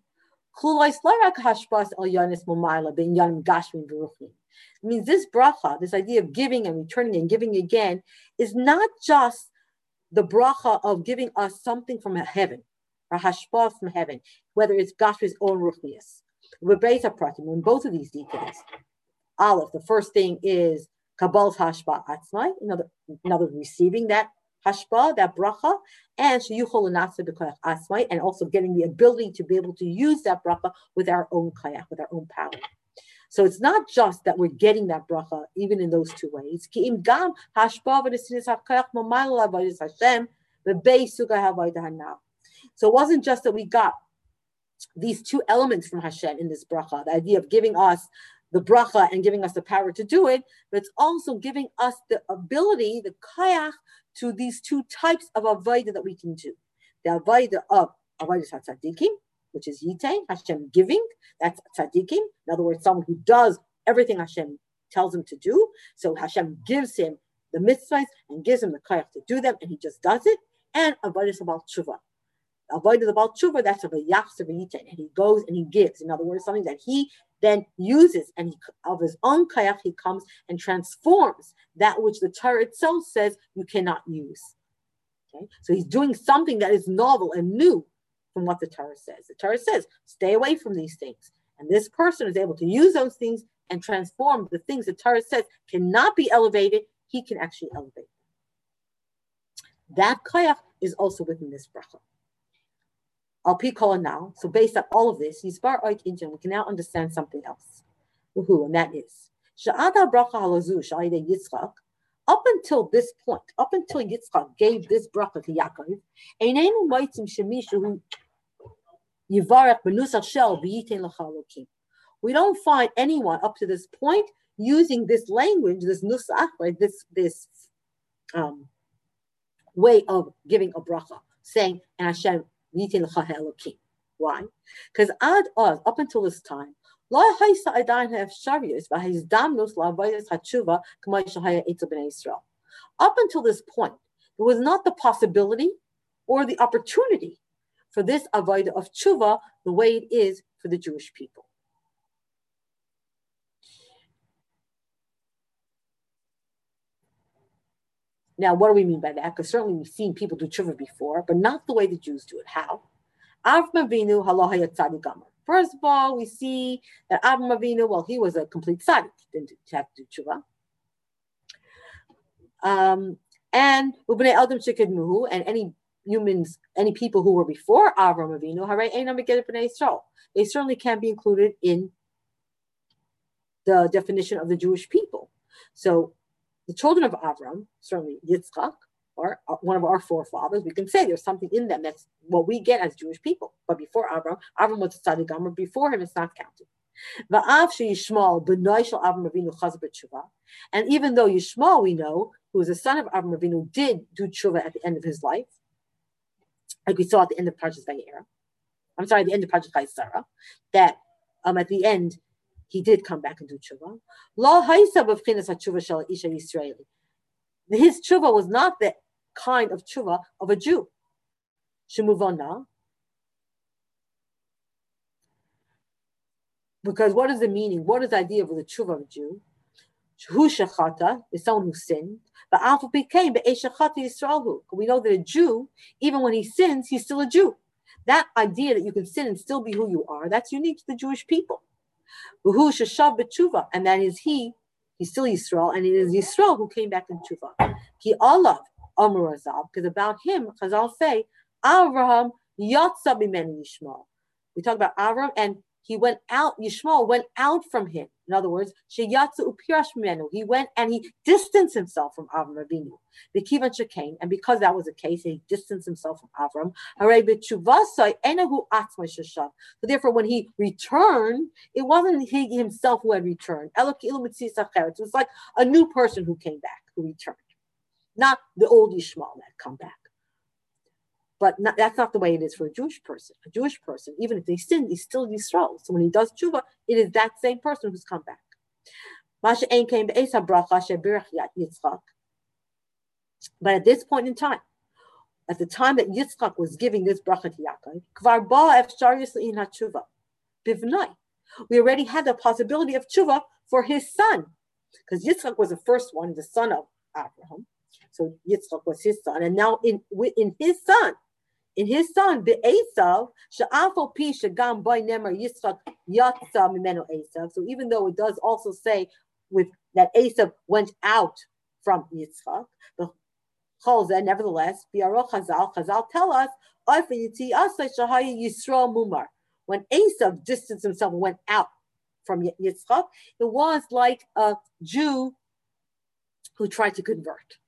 It means this bracha, this idea of giving and returning and giving again, is not just the bracha of giving us something from heaven, or hashpah from heaven, whether it's Gashmi's or Ruchnius. In both of these details, Aleph, the first thing is Kabbal's hashpah atzmai, in other words, receiving that hashpah, that bracha, and sheyuchol l'nafse b'koyach atzmai, and also getting the ability to be able to use that bracha with our own kayak, with our own power. So it's not just that we're getting that bracha even in those two ways. So it wasn't just that we got these two elements from Hashem in this bracha, the idea of giving us the bracha and giving us the power to do it, but it's also giving us the ability, the kayach, to these two types of avodah that we can do. The avodah of avodah tzaddikim, which is yitain, Hashem giving, that's tzaddikim. In other words, someone who does everything Hashem tells him to do. So Hashem gives him the mitzvahs and gives him the kayach to do them, and he just does it. And avodah about tshuva. Avodah about tshuva, that's of a yachzer yitain, and he goes and he gives. In other words, something that he then uses, and of his own kayach, he comes and transforms that which the Torah itself says you cannot use. Okay, so he's doing something that is novel and new from what the Torah says. The Torah says, stay away from these things. And this person is able to use those things and transform the things the Torah says cannot be elevated, he can actually elevate them. That kayach is also within this bracha. Al pi kol now, so based on all of this, we can now understand something else. And that is, up until this point, up until Yitzchak gave this bracha to Yaakov, we don't find anyone up to this point using this language, this nusach, right? This way of giving a bracha, saying, and Hashem, why? Because up until this time, up until this point, there was not the possibility or the opportunity for this avodah of tshuva the way it is for the Jewish people. Now, what do we mean by that? Because certainly we've seen people do tshuva before, but not the way the Jews do it. How? Avram Avinu halo haya tzaddik gamor. First of all, we see that Avram Avinu, well, he was a complete tzaddik, didn't have to do tshuva. And ubnei adam shekidmuhu, and any humans, any people who were before Avram Avinu, haray einam beged bnei Yisrael. They certainly can't be included in the definition of the Jewish people. So the children of Avram, certainly Yitzchak, or one of our forefathers, we can say there's something in them that's what we get as Jewish people. But before Avram was a tzaddik gamor. Before him, it's not counted. And even though Yishmael, we know, who was a son of Avram Avinu, did do tshuva at the end of his life, like we saw at the end of Parshas Vayera. I'm sorry, the end of Parshas Vayisara, that at the end, he did come back and do tshuva. His tshuva was not the kind of tshuva of a Jew. Because what is the meaning? What is the idea of the tshuva of a Jew? Hu shechata is someone who sinned, but alpha became be'eshachata Yisraelhu. We know that a Jew, even when he sins, he's still a Jew. That idea that you can sin and still be who you are, that's unique to the Jewish people. Hu sheshav b'tshuva, and that is he's still Yisrael, and it is Yisrael who came back in tshuva. Ki alav amar Razal, because about him, Chazal say, Avraham yatsa b'menu Yishmael. We talk about Avram, and he went out, Yishmael went out from him. In other words, sheyatsa upirash menu. He went and he distanced himself from Avram Avinu. B'kivan shekain, and because that was the case, he distanced himself from Avram. Harei b'tshuvasai enahu atzmai sheshav. So therefore, when he returned, it wasn't he himself who had returned. It was like a new person who came back, who returned, not the old Yishmael that had come back. But that's not the way it is for a Jewish person. A Jewish person, even if they sin, he's still Yisrael. So when he does tshuva, it is that same person who's come back. But at this point in time, at the time that Yitzchak was giving this bracha to Yaakov, we already had the possibility of tshuva for his son. Because Yitzchak was the first one, the son of Abraham. So Yitzchak was his son. And now in his son, Be'esav, she'afal pi shegam by nemer Yitzchak yatsa mimenu Esav. So even though it does also say with that Esav went out from Yitzchak, the Cholzeh, nevertheless, Bi'aro Chazal tell us, Yisrael mumar. When Esav distanced himself and went out from Yitzchak, it was like a Jew who tried to convert.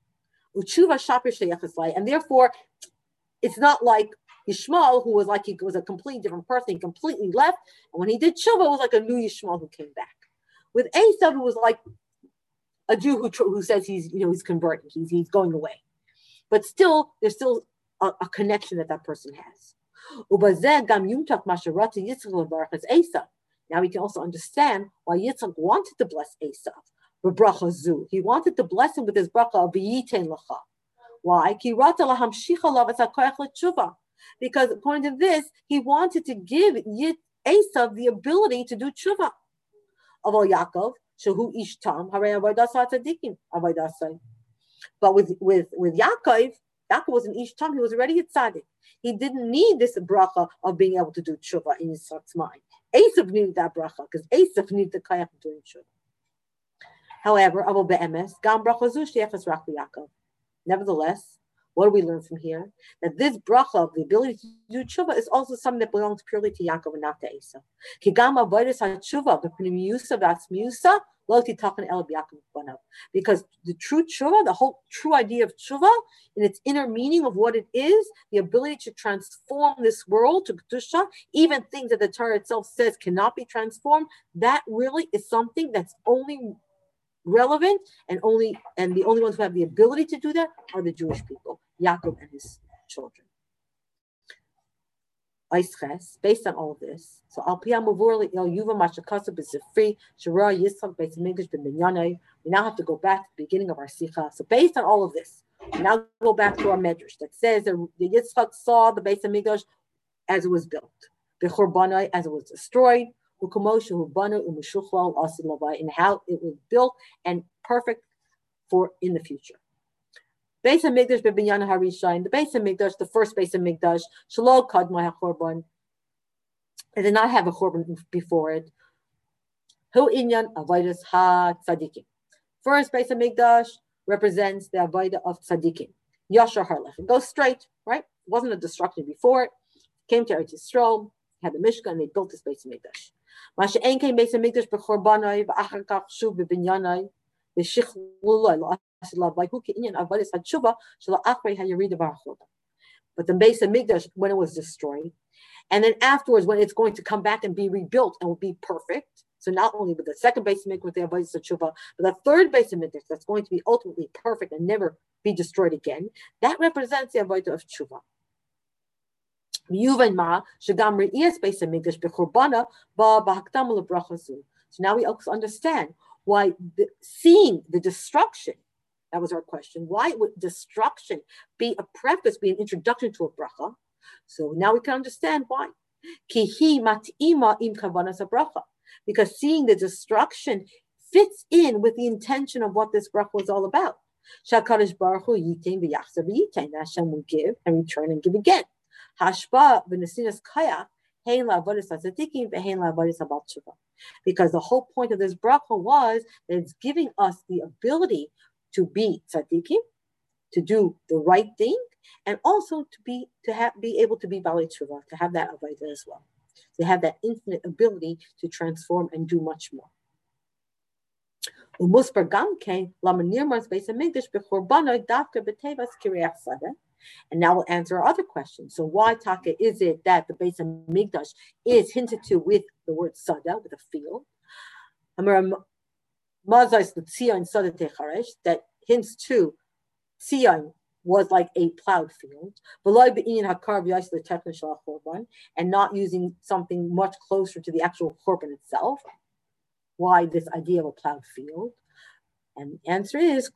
And therefore, it's not like Yishmael, who was like he was a completely different person, he completely left. And when he did tshuva, it was like a new Yishmael who came back. With Esav, it was like a Jew who says he's converting, he's going away. But still, there's still a connection that person has. Now we can also understand why Yitzchak wanted to bless Esav. He wanted to bless him with his bracha of v'yitein lecha. Why? Because according to this, he wanted to give Esav the ability to do tshuva. Aval Yaakov, shehu ish tam, harei avodas tzadikim avodas. But with Yaakov was an ish tam. He was already a tzaddik. He didn't need this bracha of being able to do tshuva in Yitzchak's mind. Esav needed that bracha because Esav needed the kayach of doing tshuva. However, aval be'emes gam bracha zu sheyachas rak Yaakov. Nevertheless, what do we learn from here? That this bracha of the ability to do tshuva is also something that belongs purely to Yaakov and not to Esav. Because the true tshuva, the whole true idea of tshuva, in its inner meaning of what it is, the ability to transform this world to kedusha, even things that the Torah itself says cannot be transformed, that really is something that's only relevant and the only ones who have the ability to do that are the Jewish people, Yaakov and his children. Based on all of this, so we now have to go back to the beginning of our sikha. So based on all of this, we now go back to our medrash that says that the Yitzchak saw the Beis Hamikdash as it was built, the Churbanai as it was destroyed, and how it was built and perfect for in the future. Beis Hamikdash b'binyan harishayin, the Beis Hamikdash, the first Beis Hamikdash, shelo kadmai hachorban, it did not have a chorban before it. Hu inyan avodas ha tzadikim. First Beis Hamikdash represents the avodah of tzadikim. Yashar harlech, it goes straight, right? It wasn't a destruction before it. Came to Eretz Yisrael, had the Mishkan, and they built this Beis Hamikdash. Masha ein kein Beis Hamikdash b'chorbanai v'achar kach shuv b'binyanai v'shichlulai. But the Beis Hamikdash, when it was destroyed, and then afterwards, when it's going to come back and be rebuilt and will be perfect. So not only with the second Beis Hamikdash with the avodas of tshuva, but the third Beis Hamikdash that's going to be ultimately perfect and never be destroyed again. That represents the avodah of tshuva. So now we also understand why seeing the destruction. That was our question. Why would destruction be a preface, be an introduction to a bracha? So now we can understand why. Because seeing the destruction fits in with the intention of what this bracha was all about. Shakadosh Baruch Hu yitain v'yachzor v'yitain. Hashem will give and return and give again. Hashpa v'nesinas kayach hein la'avodas hatzadikim v'hein la'avodas habal tshuva. Because the whole point of this bracha was that it's giving us the ability to be tzaddikim, to do the right thing, and also to be able to be balei tshuva, to have that avodah as well, to have that infinite ability to transform and do much more. And now we'll answer our other question. So why, Taka, is it that the Beis Hamikdash is hinted to with the word sada, with a field? That hints to Tzion was like a plowed field, and not using something much closer to the actual korban itself. Why this idea of a plowed field? And the answer is,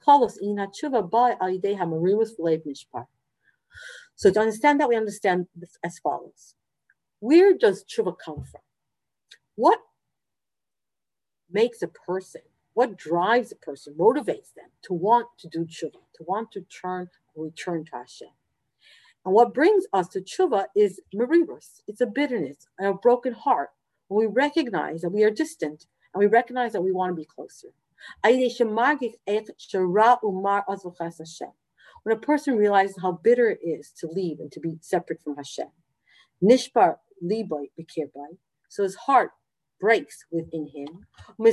so to understand that, we understand this as follows. Where does tshuva come from? What makes a person, what drives a person, motivates them to want to do tshuva, to want to return to Hashem? And what brings us to tshuva is meribos. It's a bitterness and a broken heart. When we recognize that we are distant and we recognize that we want to be closer. When a person realizes how bitter it is to leave and to be separate from Hashem. Nishbar liboy b'kirbai. So his heart breaks within him.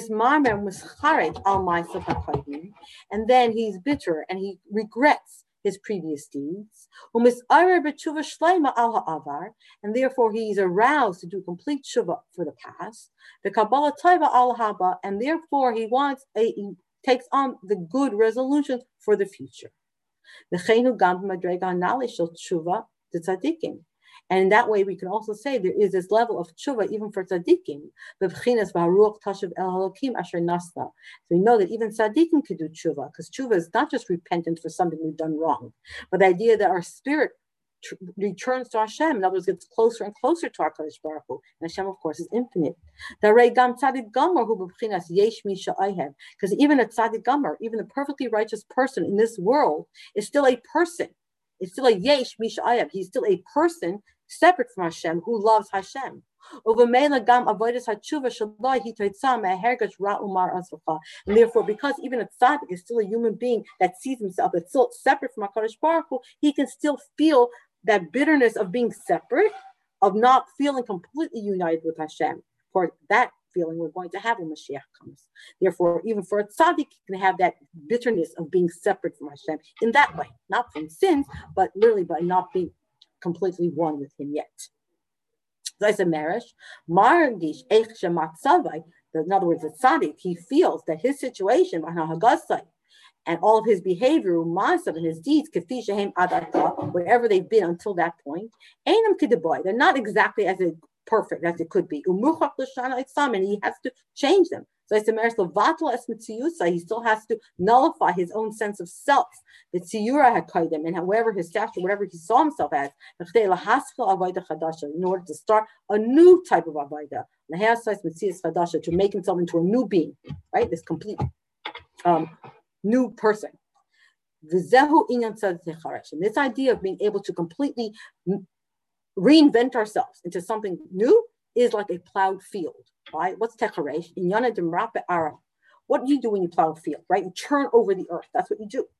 And then he's bitter and he regrets his previous deeds. And therefore he's aroused to do complete tshuva for the past. And therefore he takes on the good resolutions for the future. And in that way, we can also say there is this level of tshuva even for tzaddikim. So we know that even tzaddikim can do tshuva, because tshuva is not just repentance for something we've done wrong, but the idea that our spirit returns to Hashem, in other words, gets closer and closer to our Kadosh Baruch Hu. And Hashem, of course, is infinite. Because even a tzaddik gamar, even a perfectly righteous person in this world, is still a person. It's still a yesh misha'ayav. He's still a person separate from Hashem who loves Hashem. And therefore, because even a tzaddik is still a human being that sees himself, that's still separate from HaKadosh Baruch Hu, he can still feel that bitterness of being separate, of not feeling completely united with Hashem. For that feeling we're going to have when Mashiach comes. Therefore, even for a tzaddik, you can have that bitterness of being separate from Hashem in that way, not from sins, but literally by not being completely one with Him yet. So I said, Marish, Margish Eich Shematzavai. In other words, the tzaddik, he feels that his situation, and all of his behavior, and his deeds, wherever they've been until that point, they're not exactly as perfect as it could be. And he has to change them. So I said, he still has to nullify his own sense of self, the tziyura hakaydim, and however his stature, whatever he saw himself as, in order to start a new type of avodah, to make himself into a new being, right? This complete new person. And this idea of being able to completely reinvent ourselves into something new is like a plowed field, right? What's techaresh? What do you do when you plow a field, right? You turn over the earth. That's what you do.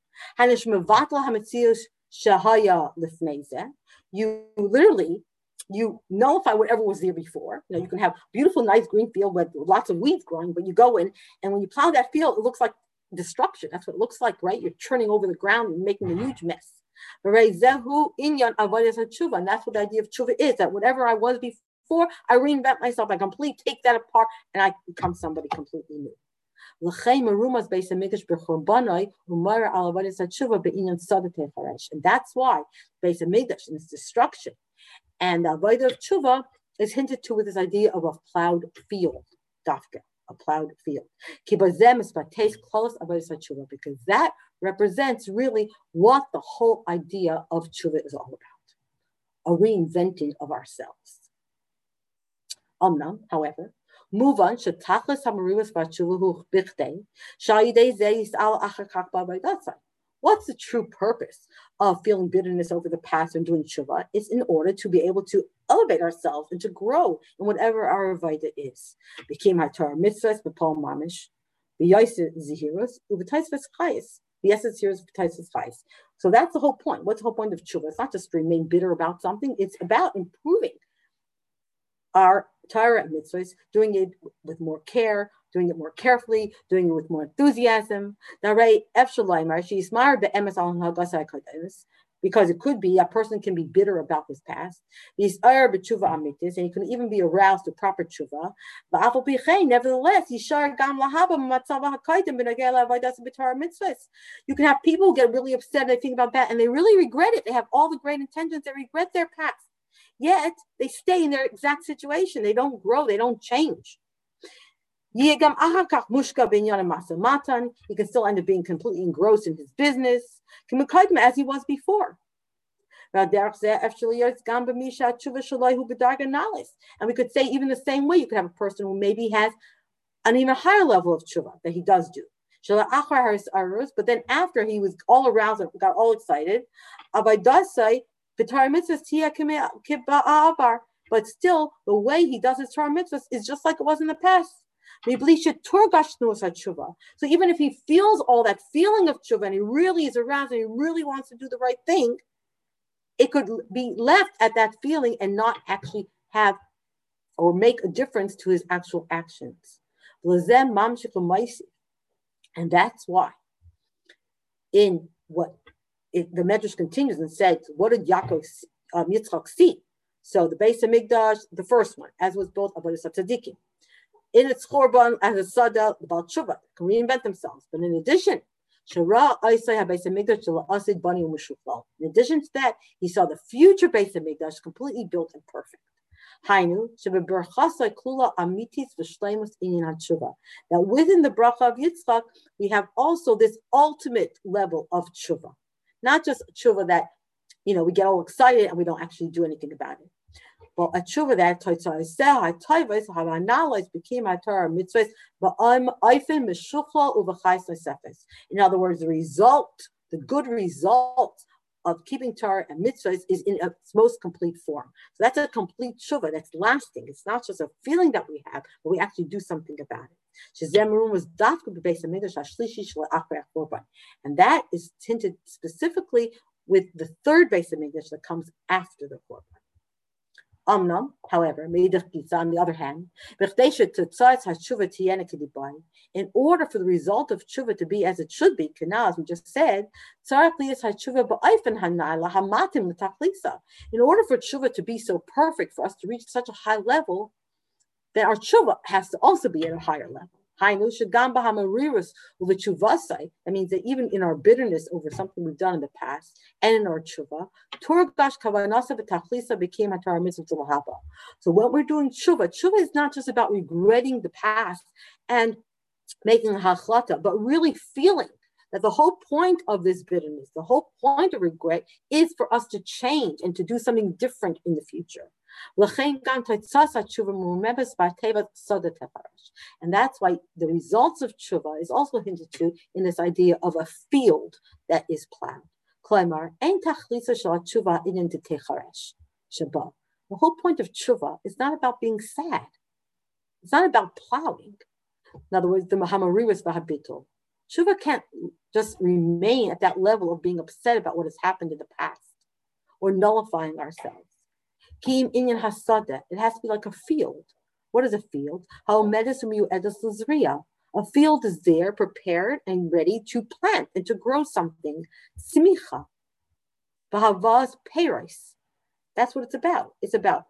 You nullify whatever was there before. You can have beautiful, nice green field with lots of weeds growing, but you go in, and when you plow that field, it looks like destruction. That's what it looks like, right? You're turning over the ground and making a huge mess. And that's what the idea of tshuva is, that whatever I was before, I reinvent myself, I completely take that apart, and I become somebody completely new. And that's why Beis Hamikdash and its destruction and the avodah of tshuva is hinted to with this idea of a plowed field, dafka, a plowed field. Because that represents really what the whole idea of tshuva is all about, a reinventing of ourselves. However, move on. What's the true purpose of feeling bitterness over the past and doing tshuva? It's in order to be able to elevate ourselves and to grow in whatever our avodah is. Became Torah mitzvahs, b'pol mamish, b'yoseh zihirus, u'b'taisves chayis. The essence here is b'taisves chayis. So that's the whole point. What's the whole point of tshuva? It's not just to remain bitter about something. It's about improving our Torah mitzvahs, doing it with more care, doing it more carefully, doing it with more enthusiasm. Because it could be a person can be bitter about his past. And he can even be aroused to proper tshuva. Nevertheless, you can have people who get really upset and they think about that and they really regret it. They have all the great intentions, they regret their past. Yet they stay in their exact situation. They don't grow, they don't change. He can still end up being completely engrossed in his business, as he was before. And we could say even the same way, you could have a person who maybe has an even higher level of tshuva that he does do. But then after he was all aroused and got all excited, but still, the way he does his Torah mitzvahs is just like it was in the past. So even if he feels all that feeling of tshuva and he really is aroused and he really wants to do the right thing, it could be left at that feeling and not actually have or make a difference to his actual actions. And that's why in what the Medrash continues and said, what did Yaakov Yitzchak see? So the Beis Hamikdash, the first one, as was built Avodas Tzadikim. In its Chorban, as a Sada, the Baal Tshuva, can reinvent themselves. But in addition, in addition to that, he saw the future Beis Hamikdash completely built and perfect. That within the bracha of Yitzchak, we have also this ultimate level of tshuva. Not just a tshuva that, we get all excited and we don't actually do anything about it. But a tshuva that have analyzed, became a Torah mitzvahs, in other words, the good result of keeping Torah and mitzvahs is in its most complete form. So that's a complete tshuva that's lasting. It's not just a feeling that we have, but we actually do something about it. And that is tinted specifically with the third Beis Hamikdash that comes after the Korban. However, on the other hand, in order for the result of tshuva to be as it should be, as we just said, in order for tshuva to be so perfect, for us to reach such a high level, then our tshuva has to also be at a higher level. That means that even in our bitterness over something we've done in the past and in our tshuva, became a Torah mitzvah. So when we're doing tshuva is not just about regretting the past and making a hachlata, but really feeling that the whole point of this bitterness, the whole point of regret is for us to change and to do something different in the future. And that's why the results of tshuva is also hinted to in this idea of a field that is plowed. The whole point of tshuva is not about being sad. It's not about plowing. In other words, the Mahamariwas Vahabitul. Tshuva can't just remain at that level of being upset about what has happened in the past or nullifying ourselves. It has to be like a field. What is a field? A field is there, prepared and ready to plant and to grow something. Simicha. Bahavaz peiros. That's what it's about. It's about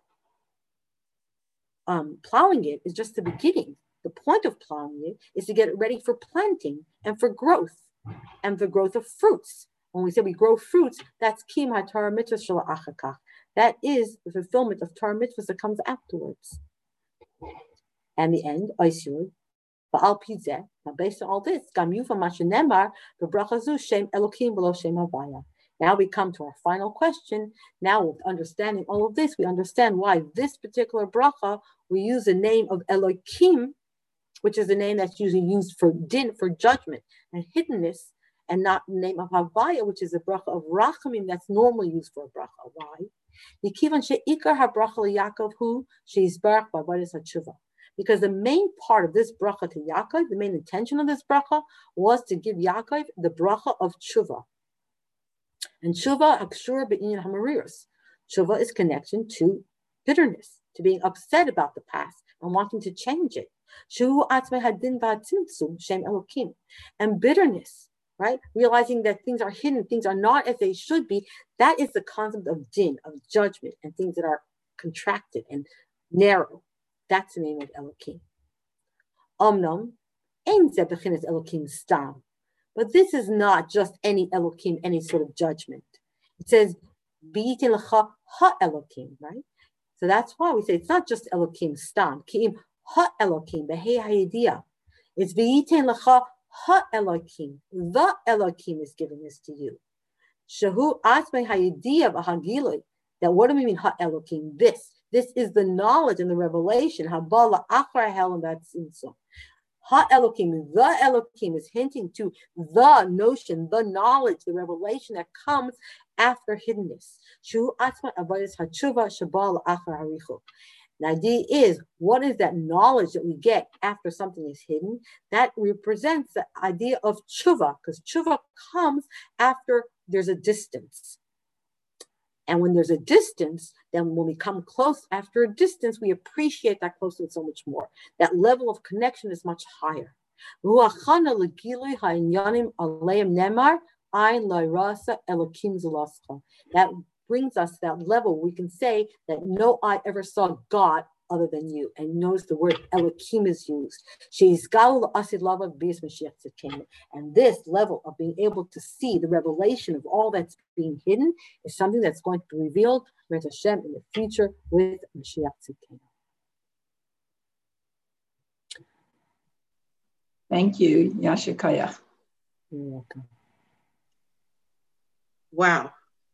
plowing it is just the beginning. The point of plowing it is to get it ready for planting and for growth and the growth of fruits. When we say we grow fruits, that's kim haTorah mitzvah shel achakach. That is the fulfillment of Torah mitzvahs that comes afterwards. And the end, Oisur, Ba'al Pizeh. Now, based on all this, Gam Yufa Mashanemar, B'brachazu Shem Elokim V'lo Shem Havaya. Now we come to our final question. Now, with understanding all of this, we understand why this particular bracha, we use the name of Elokim, which is the name that's usually used for din, for judgment and hiddenness, and not the name of Havaya, which is a bracha of Rachamim that's normally used for a bracha. Why? Because the main part of this bracha to Yaakov, the main intention of this bracha was to give Yaakov the bracha of tshuva. And tshuva akshur be'inyan hamarirus. Tshuva is connection to bitterness, to being upset about the past and wanting to change it. And bitterness, right? Realizing that things are hidden, things are not as they should be. That is the concept of din, of judgment, and things that are contracted and narrow. That's the name of Elokim. Omnom, ein ze bechinas Elokim stam. But this is not just any Elokim, any sort of judgment. It says, B'yitin lecha ha-Elokim, right? So that's why we say it's not just Elokim stam. Ki'im ha-Elokim, b'hei ha'yediyah. It's B'yitin lecha ha-Elokim. The Elokim is giving this to you. Shahu asmei ha'yediyah v'hagilui. That what do we mean ha-Elokim? This is the knowledge and the revelation. Habala achar helam b'atzimtzum. Ha-Elokim, the Elokim is hinting to the notion, the knowledge, the revelation that comes after hiddenness. Shu atma avodas hatshuva shabal achar harichu. The idea is, what is that knowledge that we get after something is hidden? That represents the idea of tshuva, because tshuva comes after there's a distance. And when there's a distance, then when we come close after a distance, we appreciate that closeness so much more. That level of connection is much higher. That brings us to that level we can say that no eye ever saw God other than you, and notice the word Elohim is used. And this level of being able to see the revelation of all that's being hidden is something that's going to be revealed with Hashem in the future with Mashiach Tzidkenu. Thank you, Yashikaya. You're welcome. Wow.